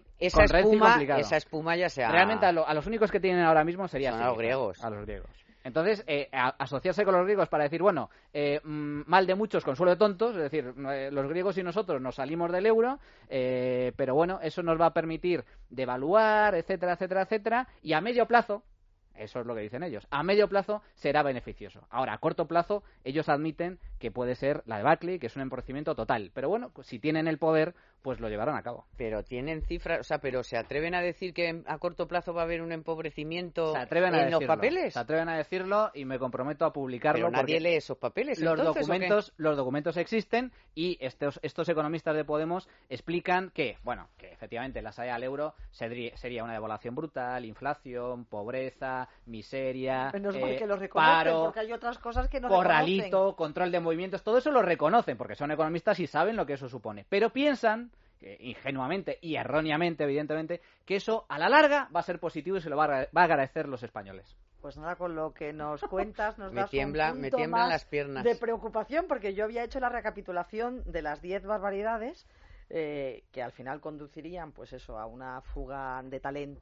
esa espuma ya se ha... Realmente a los únicos que tienen ahora mismo serían a los griegos. A los griegos. Entonces, asociarse con los griegos para decir, bueno, mal de muchos, consuelo de tontos, es decir, los griegos y nosotros nos salimos del euro, pero bueno, eso nos va a permitir devaluar, etcétera, etcétera, etcétera, y a medio plazo, eso es lo que dicen ellos, a medio plazo será beneficioso. Ahora, a corto plazo, ellos admiten que puede ser la debacle, que es un empobrecimiento total, pero bueno, si tienen el poder, pues lo llevarán a cabo. Pero tienen cifras, o sea, pero ¿se atreven a decir que a corto plazo va a haber un empobrecimiento en los papeles? Se atreven a decirlo y me comprometo a publicarlo. Pero nadie lee esos papeles, los documentos existen y estos economistas de Podemos explican que efectivamente la salida al euro sería una devaluación brutal, inflación, pobreza, miseria, menos mal que lo reconocen, paro, porque hay otras cosas que no corralito, reconocen. Control de movimientos, todo eso lo reconocen porque son economistas y saben lo que eso supone, pero piensan ingenuamente y erróneamente, evidentemente, que eso a la larga va a ser positivo y se lo va a agradecer los españoles. Pues nada, con lo que nos cuentas nos das me tiemblan las piernas de preocupación, porque yo había hecho la recapitulación de las 10 barbaridades que al final conducirían pues eso a una fuga de talento,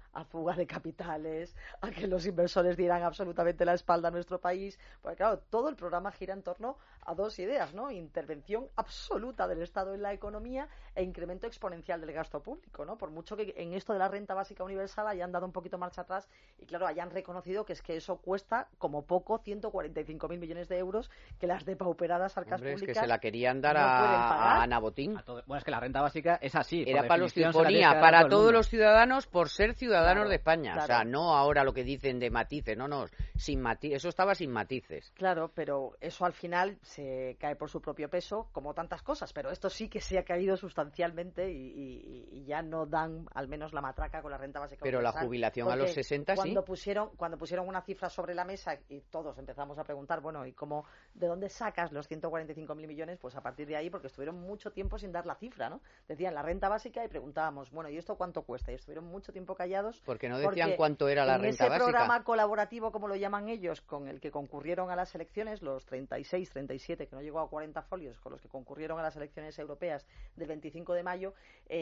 a fuga de capitales, a que los inversores dieran absolutamente la espalda a nuestro país. Porque claro, todo el programa gira en torno a dos ideas, ¿no? Intervención absoluta del Estado en la economía e incremento exponencial del gasto público, ¿no? Por mucho que en esto de la renta básica universal hayan dado un poquito marcha atrás y claro, hayan reconocido que es que eso cuesta como poco 145.000 millones de euros que las depauperadas arcas públicas es que se la querían dar no a Ana Botín. Bueno, es que la renta básica es así. Era para los para todos los ciudadanos por ser ciudadanos de España. Claro. O sea, no ahora lo que dicen de matices, no, sin matices, eso estaba sin matices. Claro, pero eso al final se cae por su propio peso, como tantas cosas, pero esto sí que se ha caído sustancialmente y ya no dan al menos la matraca con la renta básica pero universal. La jubilación a los 60 cuando pusieron una cifra sobre la mesa y todos empezamos a preguntar, bueno, ¿y cómo, de dónde sacas los 145.000 millones? Pues a partir de ahí, porque estuvieron mucho tiempo sin dar la cifra, ¿no? Decían la renta básica y preguntábamos, bueno, ¿y esto cuánto cuesta? Y estuvieron mucho tiempo callados. Porque no decían cuánto era la renta básica. En ese programa colaborativo, como lo llaman ellos, con el que concurrieron a las elecciones, los 36, 37, que no llegó a 40 folios, con los que concurrieron a las elecciones europeas del 25 de mayo,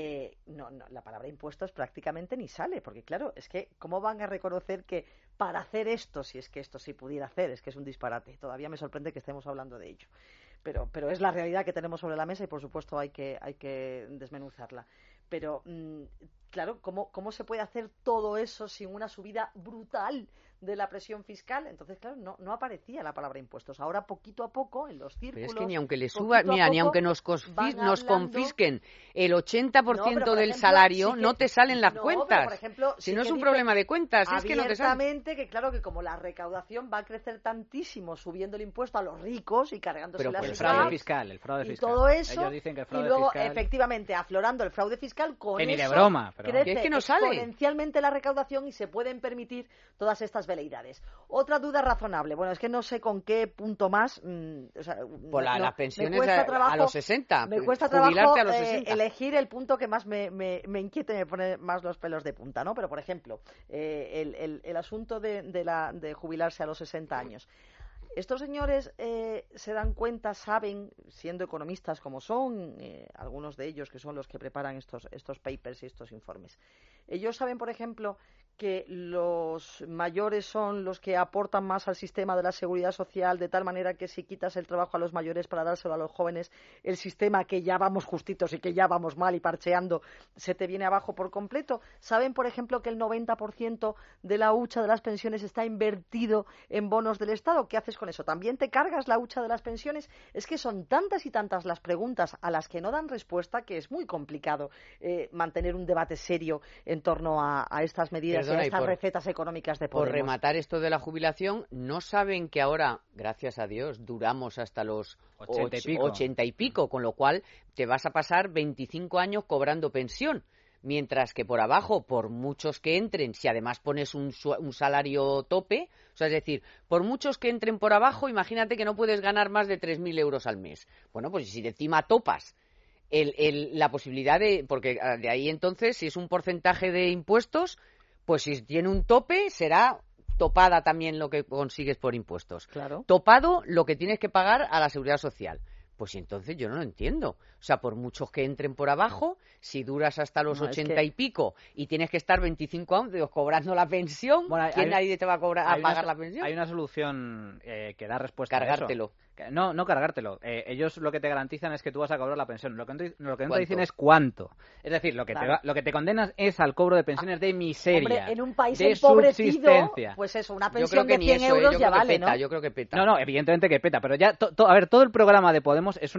la palabra impuestos prácticamente ni sale, porque claro, es que ¿cómo van a reconocer que para hacer esto, si es que esto sí pudiera hacer, es que es un disparate? Todavía me sorprende que estemos hablando de ello. Pero es la realidad que tenemos sobre la mesa y por supuesto hay que desmenuzarla. Pero claro, ¿cómo se puede hacer todo eso sin una subida brutal de la presión fiscal? Entonces, claro, no aparecía la palabra impuestos. Ahora, poquito a poco, en los círculos... Pero es que ni aunque le suba, ni aunque nos confisquen el 80% del salario, no te salen las cuentas. Por ejemplo, si no es un problema de cuentas, es que no te salen. Abiertamente, que claro, que como la recaudación va a crecer tantísimo subiendo el impuesto a los ricos y cargándose las el fraude fiscal. Y todo eso, ellos dicen que el fraude y luego, fiscal... efectivamente, aflorando el fraude fiscal, con ni eso de broma, pero... crece es que no sale exponencialmente la recaudación y se pueden permitir todas estas veleidades. Otra duda razonable, bueno, es que no sé con qué punto más... las pensiones a los 60, me cuesta trabajo a los 60. Elegir el punto que más me inquieta y me pone más los pelos de punta, ¿no? Pero, por ejemplo, el asunto de jubilarse a los 60 años. Estos señores se dan cuenta, saben, siendo economistas como son, algunos de ellos que son los que preparan estos papers y estos informes. Ellos saben, por ejemplo, que los mayores son los que aportan más al sistema de la seguridad social, de tal manera que si quitas el trabajo a los mayores para dárselo a los jóvenes, el sistema que ya vamos justitos y que ya vamos mal y parcheando, se te viene abajo por completo. Saben, por ejemplo, que el 90% de la hucha de las pensiones está invertido en bonos del Estado. ¿Qué haces con eso? ¿También te cargas la hucha de las pensiones? Es que son tantas y tantas las preguntas a las que no dan respuesta que es muy complicado mantener un debate serio en torno a estas medidas. Estas recetas económicas de Podemos. Por rematar esto de la jubilación, ¿no saben que ahora, gracias a Dios, duramos hasta los 80 y pico, con lo cual te vas a pasar 25 años cobrando pensión? Mientras que por abajo, por muchos que entren, si además pones un salario tope, o sea, es decir, por muchos que entren por abajo, imagínate que no puedes ganar más de 3.000 euros al mes. Bueno, pues si de encima topas la posibilidad de... Porque de ahí entonces, si es un porcentaje de impuestos... Pues si tiene un tope, será topada también lo que consigues por impuestos. Claro. Topado lo que tienes que pagar a la Seguridad Social. Pues entonces yo no lo entiendo. O sea, por muchos que entren por abajo, si duras hasta los 80 y pico y tienes que estar 25 años cobrando la pensión, ¿quién nadie te va a pagar la pensión? Hay una solución que da respuesta Cargártelo. a eso. No cargártelo. Ellos lo que te garantizan es que tú vas a cobrar la pensión. Lo que no te dicen es cuánto. Es decir, lo que te condenas es al cobro de pensiones de miseria. Hombre, en un país de empobrecido, subsistencia. pues eso, una pensión de 100 euros ya vale, ¿no? Yo creo que peta. No, evidentemente que peta. Pero ya, a ver, todo el programa de Podemos es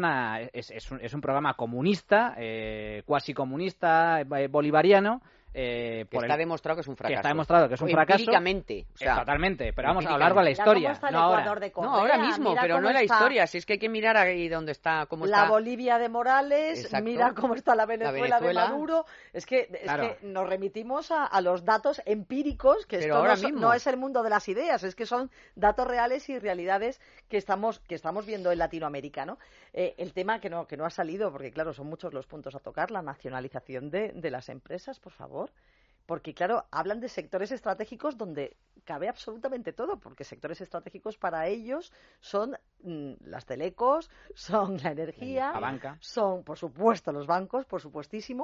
un programa comunista, cuasi comunista, bolivariano. Está demostrado que es un fracaso. Que está demostrado que es un fracaso. Empíricamente. O sea, totalmente. Pero vamos a lo largo de la historia. No ahora mismo, pero no en la historia. Si es que hay que mirar ahí dónde está, cómo está. La Bolivia de Morales, exacto. Mira cómo está la Venezuela de Maduro. Es que nos remitimos a los datos empíricos, que esto no es el mundo de las ideas, es que son datos reales y realidades que estamos viendo en Latinoamérica, ¿no? El tema que no ha salido, porque claro, son muchos los puntos a tocar, la nacionalización de las empresas, por favor. Porque, claro, hablan de sectores estratégicos donde cabe absolutamente todo, porque sectores estratégicos para ellos son las telecos, son la energía, la banca. Son, por supuesto, los bancos, por supuestísimo,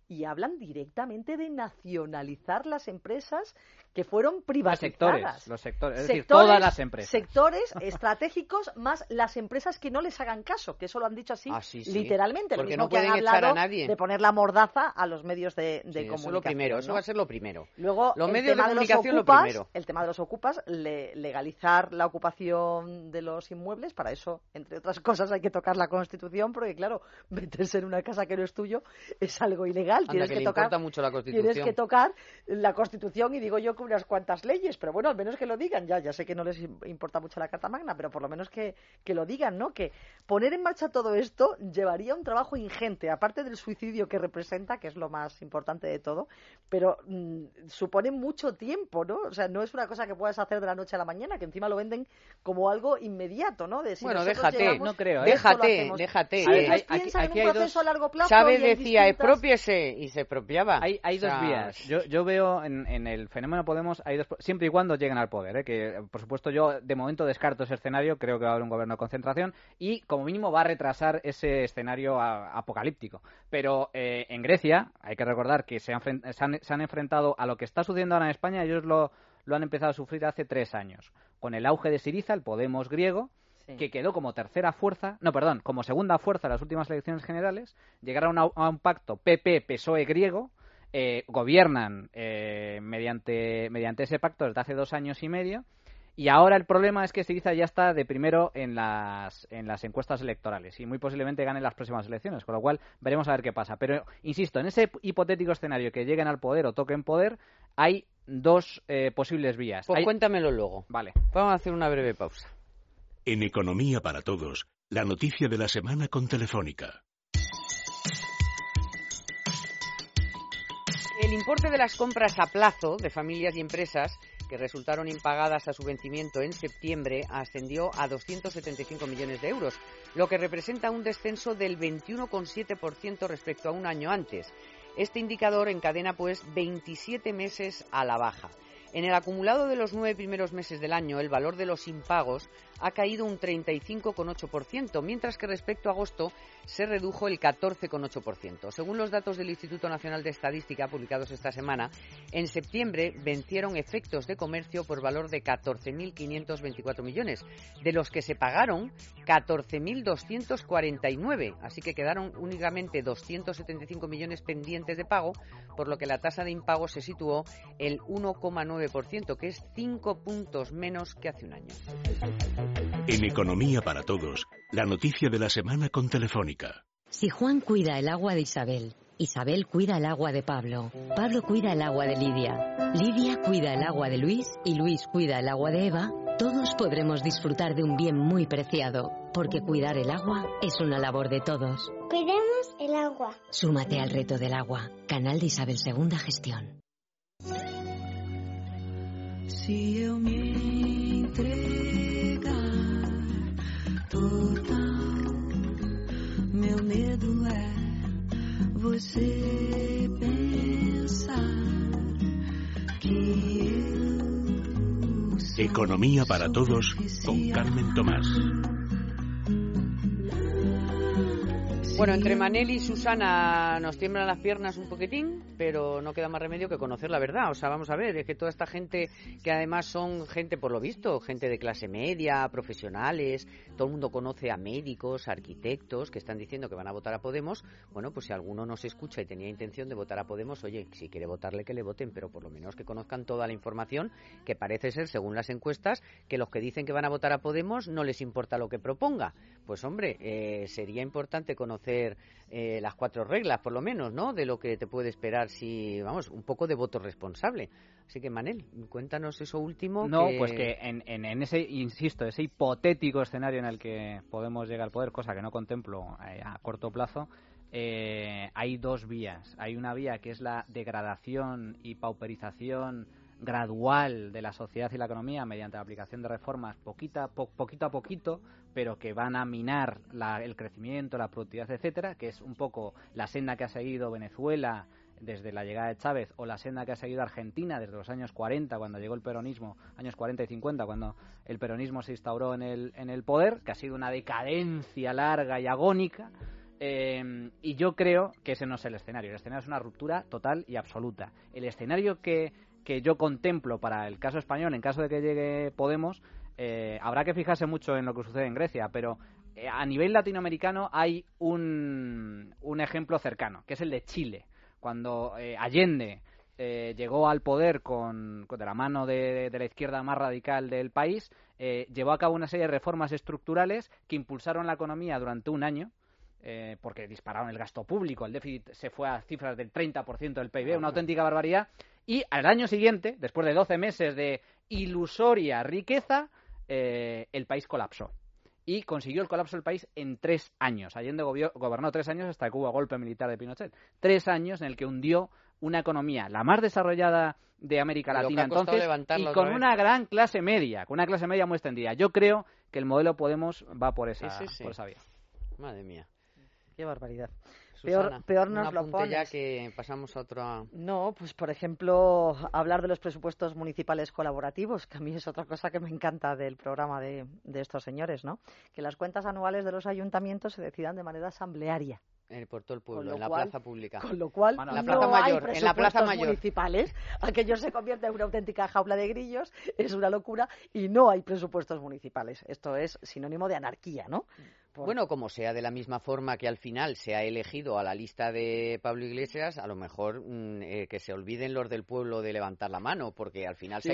y hablan directamente de nacionalizar las empresas que fueron privatizadas. Los sectores, es decir, todas las empresas. Sectores estratégicos más las empresas que no les hagan caso, que eso lo han dicho así, literalmente. Porque lo mismo no pueden que han echar hablado a nadie. de poner la mordaza a los medios de comunicación. Eso es lo primero, ¿no? eso va a ser lo primero. Luego, los medios de comunicación lo primero. El tema de los ocupas, legalizar la ocupación de los inmuebles, para eso, entre otras cosas, hay que tocar la Constitución, porque claro, meterse en una casa que no es tuyo es algo ilegal. Anda, que le importa mucho la Constitución. Tienes que tocar la Constitución y digo yo que unas cuantas leyes, pero bueno, al menos que lo digan. Ya sé que no les importa mucho la Carta Magna, pero por lo menos que lo digan, ¿no? Que poner en marcha todo esto llevaría un trabajo ingente, aparte del suicidio que representa, que es lo más importante de todo, pero supone mucho tiempo, ¿no? O sea, no es una cosa que puedas hacer de la noche a la mañana, que encima lo venden como algo inmediato, ¿no? De si bueno, déjate, no creo, déjate. Sí, ellos piensan en un proceso a largo plazo. Chávez decía, expropiese, y se expropiaba. Hay dos vías. Yo veo en el fenómeno Podemos, hay dos, siempre y cuando lleguen al poder, que por supuesto yo de momento descarto ese escenario, creo que va a haber un gobierno de concentración y como mínimo va a retrasar ese escenario apocalíptico. Pero en Grecia, hay que recordar que se han enfrentado a lo que está sucediendo ahora en España, ellos lo han empezado a sufrir hace 3 años, con el auge de Syriza, el Podemos griego, que quedó como como segunda fuerza en las últimas elecciones generales, llegaron a un pacto PP-PSOE griego, gobiernan mediante ese pacto desde hace 2 años y medio, y ahora el problema es que Syriza ya está de primero en las encuestas electorales y muy posiblemente gane las próximas elecciones, con lo cual veremos a ver qué pasa. Pero, insisto, en ese hipotético escenario que lleguen al poder o toquen poder, hay 2 posibles vías. Pues cuéntamelo luego. Vale. Vamos a hacer una breve pausa. En Economía para Todos, la noticia de la semana con Telefónica. El importe de las compras a plazo de familias y empresas que resultaron impagadas a su vencimiento en septiembre ascendió a 275 millones de euros, lo que representa un descenso del 21,7% respecto a un año antes. Este indicador encadena, 27 meses a la baja. En el acumulado de los 9 primeros meses del año, el valor de los impagos ha caído un 35,8%, mientras que respecto a agosto se redujo el 14,8%. Según los datos del Instituto Nacional de Estadística publicados esta semana, en septiembre vencieron efectos de comercio por valor de 14.524 millones, de los que se pagaron 14.249, así que quedaron únicamente 275 millones pendientes de pago, por lo que la tasa de impago se situó el 1,9%, que es 5 puntos menos que hace un año. En Economía para Todos, la noticia de la semana con Telefónica. Si Juan cuida el agua de Isabel, Isabel cuida el agua de Pablo, Pablo cuida el agua de Lidia, Lidia cuida el agua de Luis y Luis cuida el agua de Eva, todos podremos disfrutar de un bien muy preciado, porque cuidar el agua es una labor de todos. Cuidemos el agua. Súmate al reto del agua. Canal de Isabel II Gestión. Si eu me entregar total, meu medo é você pensar que eu Economía para Todos con Carmen Tomás. Bueno, entre Manel y Susana nos tiemblan las piernas un poquitín, pero no queda más remedio que conocer la verdad. O sea, vamos a ver, es que toda esta gente, que además son gente, por lo visto, gente de clase media, profesionales, todo el mundo conoce a médicos, arquitectos, que están diciendo que van a votar a Podemos. Bueno, pues si alguno nos escucha y tenía intención de votar a Podemos, oye, si quiere votarle, que le voten, pero por lo menos que conozcan toda la información, que parece ser, según las encuestas, que los que dicen que van a votar a Podemos no les importa lo que proponga. Pues hombre, sería importante conocer las 4 reglas, por lo menos, ¿no? De lo que te puede esperar si, vamos, un poco de voto responsable. Así que, Manel, cuéntanos eso último. No, pues que en ese, insisto, ese hipotético escenario en el que Podemos llegar al poder, cosa que no contemplo a corto plazo, hay 2 vías. Hay una vía que es la degradación y pauperización gradual de la sociedad y la economía mediante la aplicación de reformas poquito a poquito, pero que van a minar el crecimiento, la productividad, etcétera, que es un poco la senda que ha seguido Venezuela desde la llegada de Chávez, o la senda que ha seguido Argentina desde los años 40, cuando llegó el peronismo, años 40 y 50, cuando el peronismo se instauró en el poder, que ha sido una decadencia larga y agónica. Y yo creo que ese no es el escenario. El escenario es una ruptura total y absoluta. El escenario que yo contemplo para el caso español, en caso de que llegue Podemos, habrá que fijarse mucho en lo que sucede en Grecia, pero a nivel latinoamericano hay un ejemplo cercano, que es el de Chile. Cuando Allende llegó al poder de la mano de la izquierda más radical del país, llevó a cabo una serie de reformas estructurales que impulsaron la economía durante un año, porque dispararon el gasto público, el déficit se fue a cifras del 30% del PIB, una auténtica barbaridad, y al año siguiente, después de 12 meses de ilusoria riqueza, el país colapsó. Y consiguió el colapso del país en 3 años. Allende gobernó 3 años hasta que hubo golpe militar de Pinochet. 3 años en el que hundió una economía, la más desarrollada de América Latina entonces, y con una gran clase media, muy extendida. Yo creo que el modelo Podemos va por esa vía. Madre mía. Qué barbaridad. Susana, peor nos lo pones. Ya que pasamos a otro... No, pues por ejemplo, hablar de los presupuestos municipales colaborativos, que a mí es otra cosa que me encanta del programa de estos señores, ¿no? Que las cuentas anuales de los ayuntamientos se decidan de manera asamblearia. Por todo el pueblo, en la plaza pública. Con lo cual, en la plaza mayor, en la plaza mayor municipales, aquello se convierte en una auténtica jaula de grillos, es una locura, y no hay presupuestos municipales. Esto es sinónimo de anarquía, ¿no? Bueno, como sea, de la misma forma que al final se ha elegido a la lista de Pablo Iglesias, a lo mejor que se olviden los del pueblo de levantar la mano, porque al final se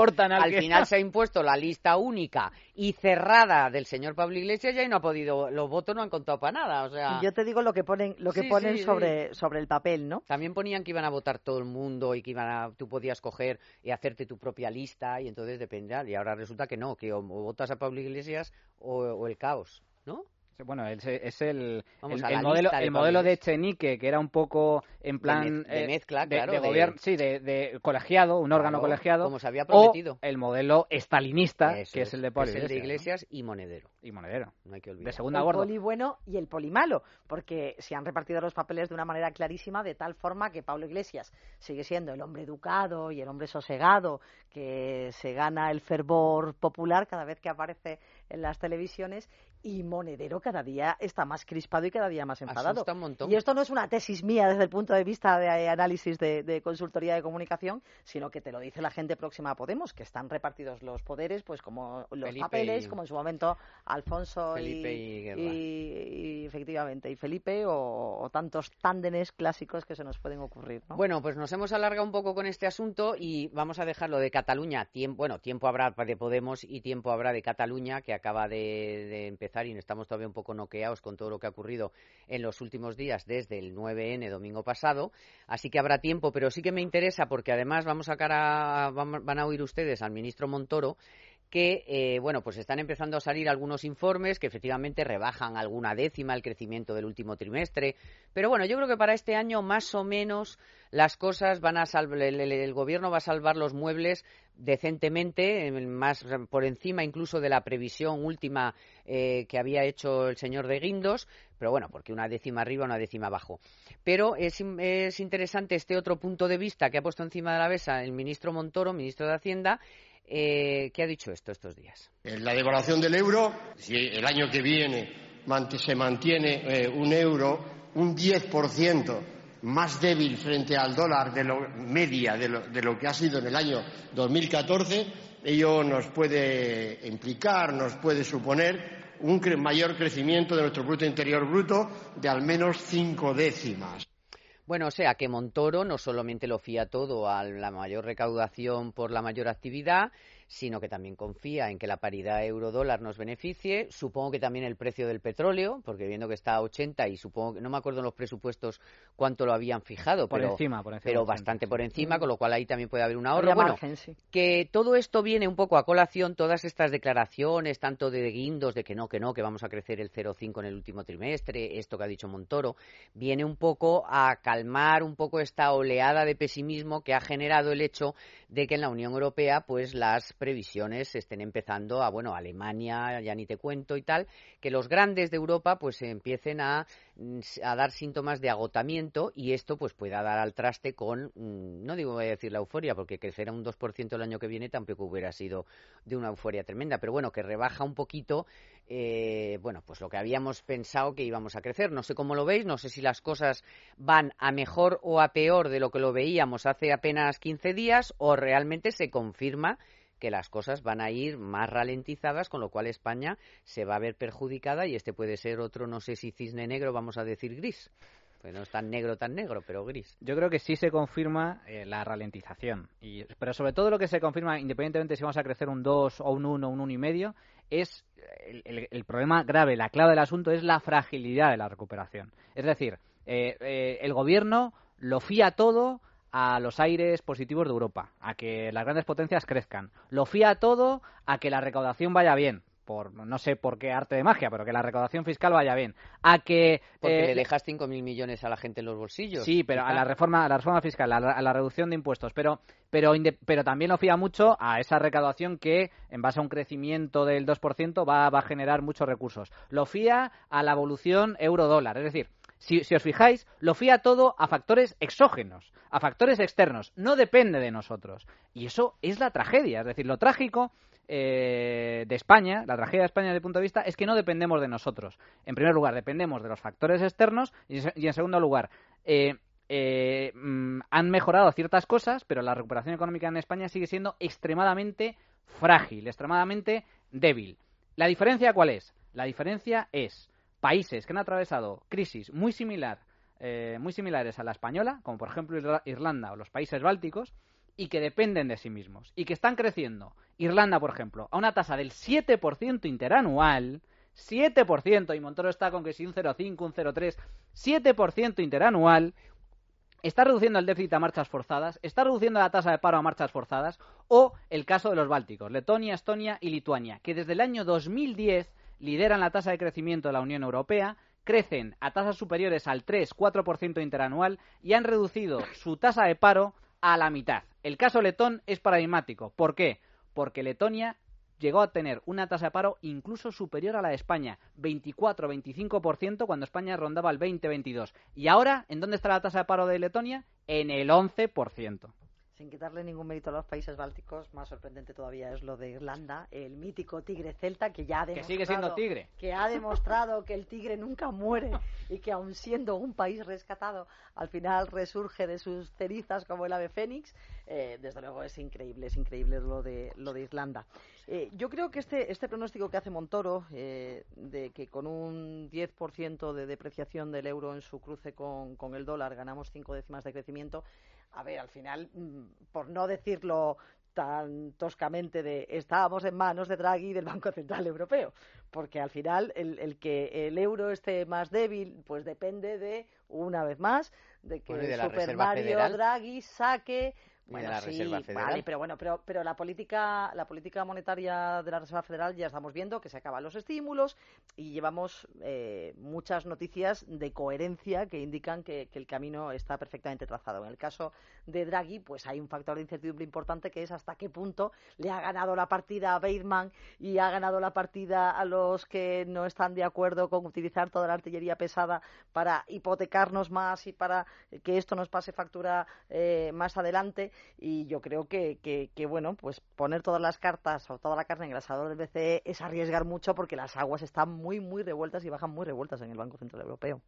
ha impuesto la lista única y cerrada del señor Pablo Iglesias y no ha podido, los votos no han contado para nada, o sea... Yo te digo lo que ponen sobre el papel, ¿no? También ponían que iban a votar todo el mundo y que tú podías coger y hacerte tu propia lista y entonces dependía, y ahora resulta que no, que o votas a Pablo Iglesias o el caos, ¿no? Bueno, es el modelo de Echenique, que era un poco en plan de mezcla, claro, de gobierno, de colegiado, un órgano colegiado, como se había prometido. O el modelo estalinista, que es el de Pablo Iglesias, ¿no? y Monedero. No hay que olvidar. De segunda gorda. El poli bueno y el poli malo, porque se han repartido los papeles de una manera clarísima, de tal forma que Pablo Iglesias sigue siendo el hombre educado y el hombre sosegado, que se gana el fervor popular cada vez que aparece en las televisiones, y Monedero cada día está más crispado y cada día más enfadado. Y esto no es una tesis mía desde el punto de vista de análisis de consultoría de comunicación, sino que te lo dice la gente próxima a Podemos, que están repartidos los poderes, pues como los Felipe papeles, como en su momento Alfonso y efectivamente, y Felipe o tantos tándenes clásicos que se nos pueden ocurrir, ¿no? Bueno, pues nos hemos alargado un poco con este asunto y vamos a dejarlo de Cataluña. Tiempo habrá de Podemos y tiempo habrá de Cataluña, que acaba de empezar y estamos todavía un poco noqueados con todo lo que ha ocurrido en los últimos días desde el 9N domingo pasado, así que habrá tiempo, pero sí que me interesa porque además van a oír ustedes al ministro Montoro que, pues están empezando a salir algunos informes que efectivamente rebajan alguna décima el crecimiento del último trimestre, pero bueno, yo creo que para este año más o menos las cosas van a el gobierno va a salvar los muebles decentemente, más por encima incluso de la previsión última que había hecho el señor de Guindos, pero bueno, porque una décima arriba, una décima abajo. Pero es interesante este otro punto de vista que ha puesto encima de la mesa el ministro Montoro, ministro de Hacienda, ¿qué ha dicho estos días? La devaluación del euro, si el año que viene se mantiene un euro un 10% más débil frente al dólar de lo que ha sido en el año 2014, ello nos puede implicar, nos puede suponer un mayor crecimiento de nuestro Producto Interior Bruto de al menos 5 décimas. Bueno, o sea que Montoro no solamente lo fía todo a la mayor recaudación por la mayor actividad, sino que también confía en que la paridad euro-dólar nos beneficie. Supongo que también el precio del petróleo, porque viendo que está a 80 y supongo que no me acuerdo en los presupuestos cuánto lo habían fijado, pero bastante por encima, con lo cual ahí también puede haber un ahorro. Bueno, que todo esto viene un poco a colación, todas estas declaraciones, tanto de Guindos, de que no, que vamos a crecer el 0,5 en el último trimestre, esto que ha dicho Montoro, viene un poco a calmar un poco esta oleada de pesimismo que ha generado el hecho de que en la Unión Europea pues las previsiones estén empezando a Alemania, ya ni te cuento y tal, que los grandes de Europa pues empiecen a dar síntomas de agotamiento, y esto pues pueda dar al traste con, no digo voy a decir la euforia, porque crecer a un 2% el año que viene tampoco hubiera sido de una euforia tremenda, pero bueno, que rebaja un poquito pues lo que habíamos pensado que íbamos a crecer. No sé cómo lo veis, no sé si las cosas van a mejor o a peor de lo que lo veíamos hace apenas 15 días, o realmente se confirma que las cosas van a ir más ralentizadas, con lo cual España se va a ver perjudicada, y este puede ser otro, no sé si cisne negro, vamos a decir gris. Pues no es tan negro, pero gris. Yo creo que sí se confirma la ralentización. Pero sobre todo lo que se confirma, independientemente si vamos a crecer un 2 o un 1 o un 1,5, es el problema grave, la clave del asunto es la fragilidad de la recuperación. Es decir, el gobierno lo fía todo a los aires positivos de Europa, a que las grandes potencias crezcan. Lo fía todo a que la recaudación vaya bien. No sé por qué arte de magia, pero que la recaudación fiscal vaya bien. Porque le dejas 5.000 millones a la gente en los bolsillos. Sí, pero a la reforma fiscal, a la reducción de impuestos. Pero también lo fía mucho a esa recaudación que, en base a un crecimiento del 2%, va a generar muchos recursos. Lo fía a la evolución euro-dólar. Es decir, si os fijáis, lo fía todo a factores exógenos, a factores externos. No depende de nosotros. Y eso es la tragedia. Es decir, lo trágico de España, la tragedia de España desde el punto de vista es que no dependemos de nosotros. En primer lugar, dependemos de los factores externos, y en segundo lugar, han mejorado ciertas cosas, pero la recuperación económica en España sigue siendo extremadamente frágil, extremadamente débil. ¿La diferencia cuál es? La diferencia es países que han atravesado crisis muy similares a la española, como por ejemplo Irlanda o los países bálticos, y que dependen de sí mismos, y que están creciendo. Irlanda, por ejemplo, a una tasa del 7% interanual, 7%, y Montoro está con que si un 0,5, un 0,3, 7% interanual, está reduciendo el déficit a marchas forzadas, está reduciendo la tasa de paro a marchas forzadas, o el caso de los bálticos, Letonia, Estonia y Lituania, que desde el año 2010 lideran la tasa de crecimiento de la Unión Europea, crecen a tasas superiores al 3-4% interanual y han reducido su tasa de paro a la mitad. El caso letón es paradigmático. ¿Por qué? Porque Letonia llegó a tener una tasa de paro incluso superior a la de España, 24-25%, cuando España rondaba el 20-22%. ¿Y ahora en dónde está la tasa de paro de Letonia? En el 11%. Sin quitarle ningún mérito a los países bálticos, más sorprendente todavía es lo de Irlanda, el mítico tigre celta que ya ha demostrado, que sigue siendo tigre, que ha demostrado que el tigre nunca muere y que aun siendo un país rescatado, al final resurge de sus cenizas como el ave fénix. Desde luego es increíble lo de Irlanda. Yo creo que este pronóstico que hace Montoro, de que con un 10% de depreciación del euro en su cruce con el dólar ganamos 5 décimas de crecimiento, a ver, al final, por no decirlo tan toscamente, estábamos en manos de Draghi y del Banco Central Europeo, porque al final el que el euro esté más débil, pues depende de, una vez más, de que el Super Mario Draghi saque. Bueno, de la Reserva Federal. Vale, pero la política monetaria de la Reserva Federal ya estamos viendo que se acaban los estímulos y llevamos muchas noticias de coherencia que indican que el camino está perfectamente trazado. En el caso de Draghi, pues hay un factor de incertidumbre importante, que es hasta qué punto le ha ganado la partida a Weidmann y ha ganado la partida a los que no están de acuerdo con utilizar toda la artillería pesada para hipotecarnos más y para que esto nos pase factura más adelante. Y yo creo que bueno, pues poner todas las cartas o toda la carne en el asador del BCE es arriesgar mucho, porque las aguas están muy, muy revueltas y bajan muy revueltas en el Banco Central Europeo.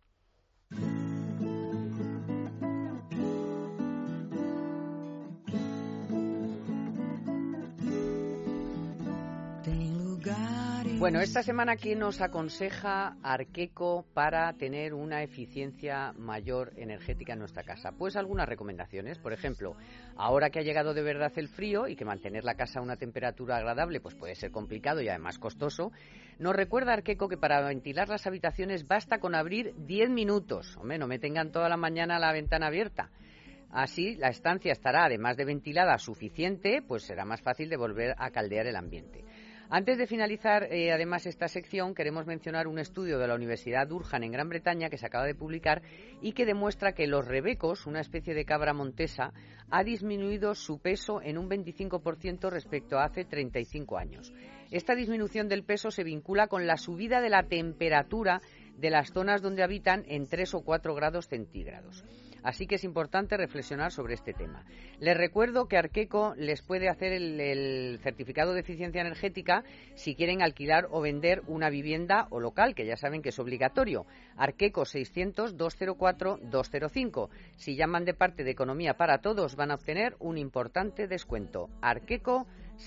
Bueno, esta semana, ¿qué nos aconseja Arqueco para tener una eficiencia mayor energética en nuestra casa? Pues algunas recomendaciones. Por ejemplo, ahora que ha llegado de verdad el frío y que mantener la casa a una temperatura agradable pues puede ser complicado y además costoso, nos recuerda Arqueco que para ventilar las habitaciones basta con abrir 10 minutos. Hombre, no me tengan toda la mañana la ventana abierta. Así, la estancia estará, además de ventilada, suficiente, pues será más fácil de volver a caldear el ambiente. Antes de finalizar, además, esta sección, queremos mencionar un estudio de la Universidad Durham en Gran Bretaña que se acaba de publicar y que demuestra que los rebecos, una especie de cabra montesa, ha disminuido su peso en un 25% respecto a hace 35 años. Esta disminución del peso se vincula con la subida de la temperatura de las zonas donde habitan en 3 o 4 grados centígrados. Así que es importante reflexionar sobre este tema. Les recuerdo que Arqueco les puede hacer el certificado de eficiencia energética si quieren alquilar o vender una vivienda o local, que ya saben que es obligatorio. Arqueco 600-204-205. Si llaman de parte de Economía para Todos van a obtener un importante descuento. Arqueco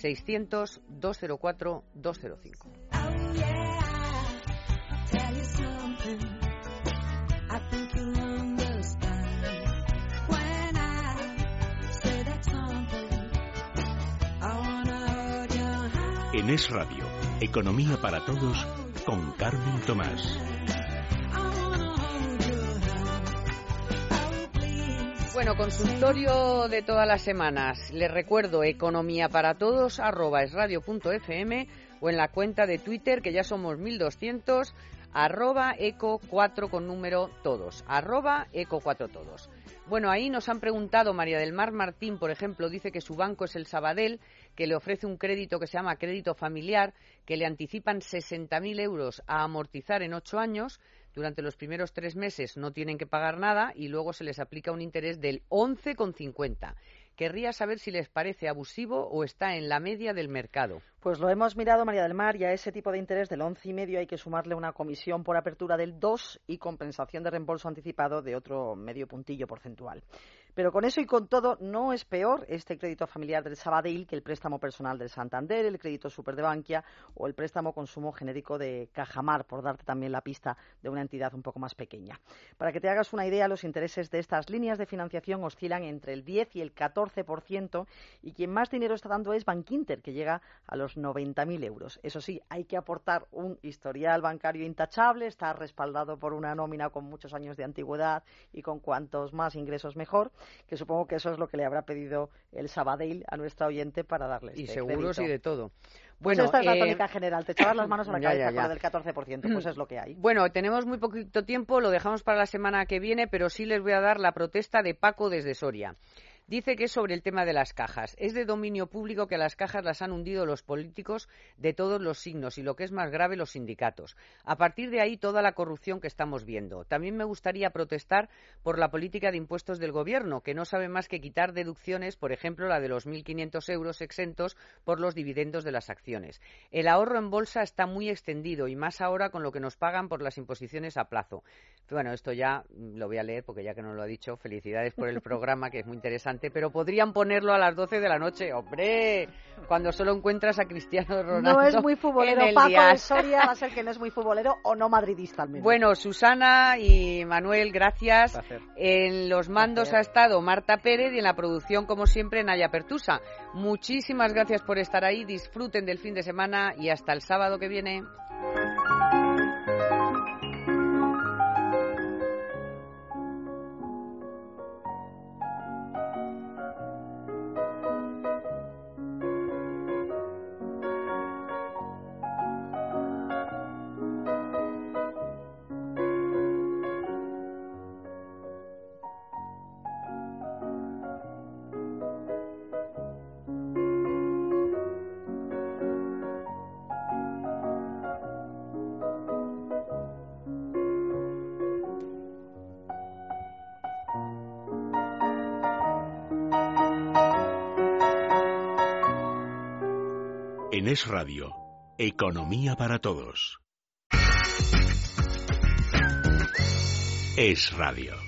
600-204-205. En Es Radio, Economía para Todos, con Carmen Tomás. Bueno, consultorio de todas las semanas. Les recuerdo, economiaparatodos@esradio.fm o en la cuenta de Twitter, que ya somos 1200, @eco4 con número todos, @eco4 todos. Bueno, ahí nos han preguntado, María del Mar Martín, por ejemplo, dice que su banco es el Sabadell, que le ofrece un crédito que se llama crédito familiar, que le anticipan 60.000 euros a amortizar en 8 años. Durante los primeros 3 meses no tienen que pagar nada y luego se les aplica un interés del 11,50. Querría saber si les parece abusivo o está en la media del mercado. Pues lo hemos mirado, María del Mar, y a ese tipo de interés del 11,5 hay que sumarle una comisión por apertura del 2 y compensación de reembolso anticipado de otro medio puntillo porcentual. Pero con eso y con todo, no es peor este crédito familiar del Sabadell que el préstamo personal del Santander, el crédito Super de Bankia o el préstamo consumo genérico de Cajamar, por darte también la pista de una entidad un poco más pequeña. Para que te hagas una idea, los intereses de estas líneas de financiación oscilan entre el 10 y el 14% y quien más dinero está dando es Bankinter, que llega a los 90.000 euros. Eso sí, hay que aportar un historial bancario intachable, está respaldado por una nómina con muchos años de antigüedad y con cuantos más ingresos mejor, que supongo que eso es lo que le habrá pedido el Sabadell a nuestra oyente para darle este crédito. Y seguros y de todo. Bueno, esta es la tónica general. Te echabas las manos a la cabeza con lo del 14%, pues es lo que hay. Bueno, tenemos muy poquito tiempo, lo dejamos para la semana que viene, pero sí les voy a dar la protesta de Paco desde Soria. Dice que es sobre el tema de las cajas. Es de dominio público que las cajas las han hundido los políticos de todos los signos y, lo que es más grave, los sindicatos. A partir de ahí, toda la corrupción que estamos viendo. También me gustaría protestar por la política de impuestos del Gobierno, que no sabe más que quitar deducciones, por ejemplo, la de los 1.500 euros exentos por los dividendos de las acciones. El ahorro en bolsa está muy extendido y más ahora con lo que nos pagan por las imposiciones a plazo. Bueno, esto ya lo voy a leer porque ya que no lo ha dicho, felicidades por el programa, que es muy interesante. Pero podrían ponerlo a las 12 de la noche, hombre, cuando solo encuentras a Cristiano Ronaldo. No es muy futbolero, Paco de Soria va a ser que no es muy futbolero o no madridista al menos. Bueno, Susana y Manuel, gracias. Placer. En los mandos ha estado Marta Pérez y en la producción, como siempre, Naya Pertusa. Muchísimas gracias por estar ahí, disfruten del fin de semana y hasta el sábado que viene. En Es Radio, Economía para Todos. Es Radio.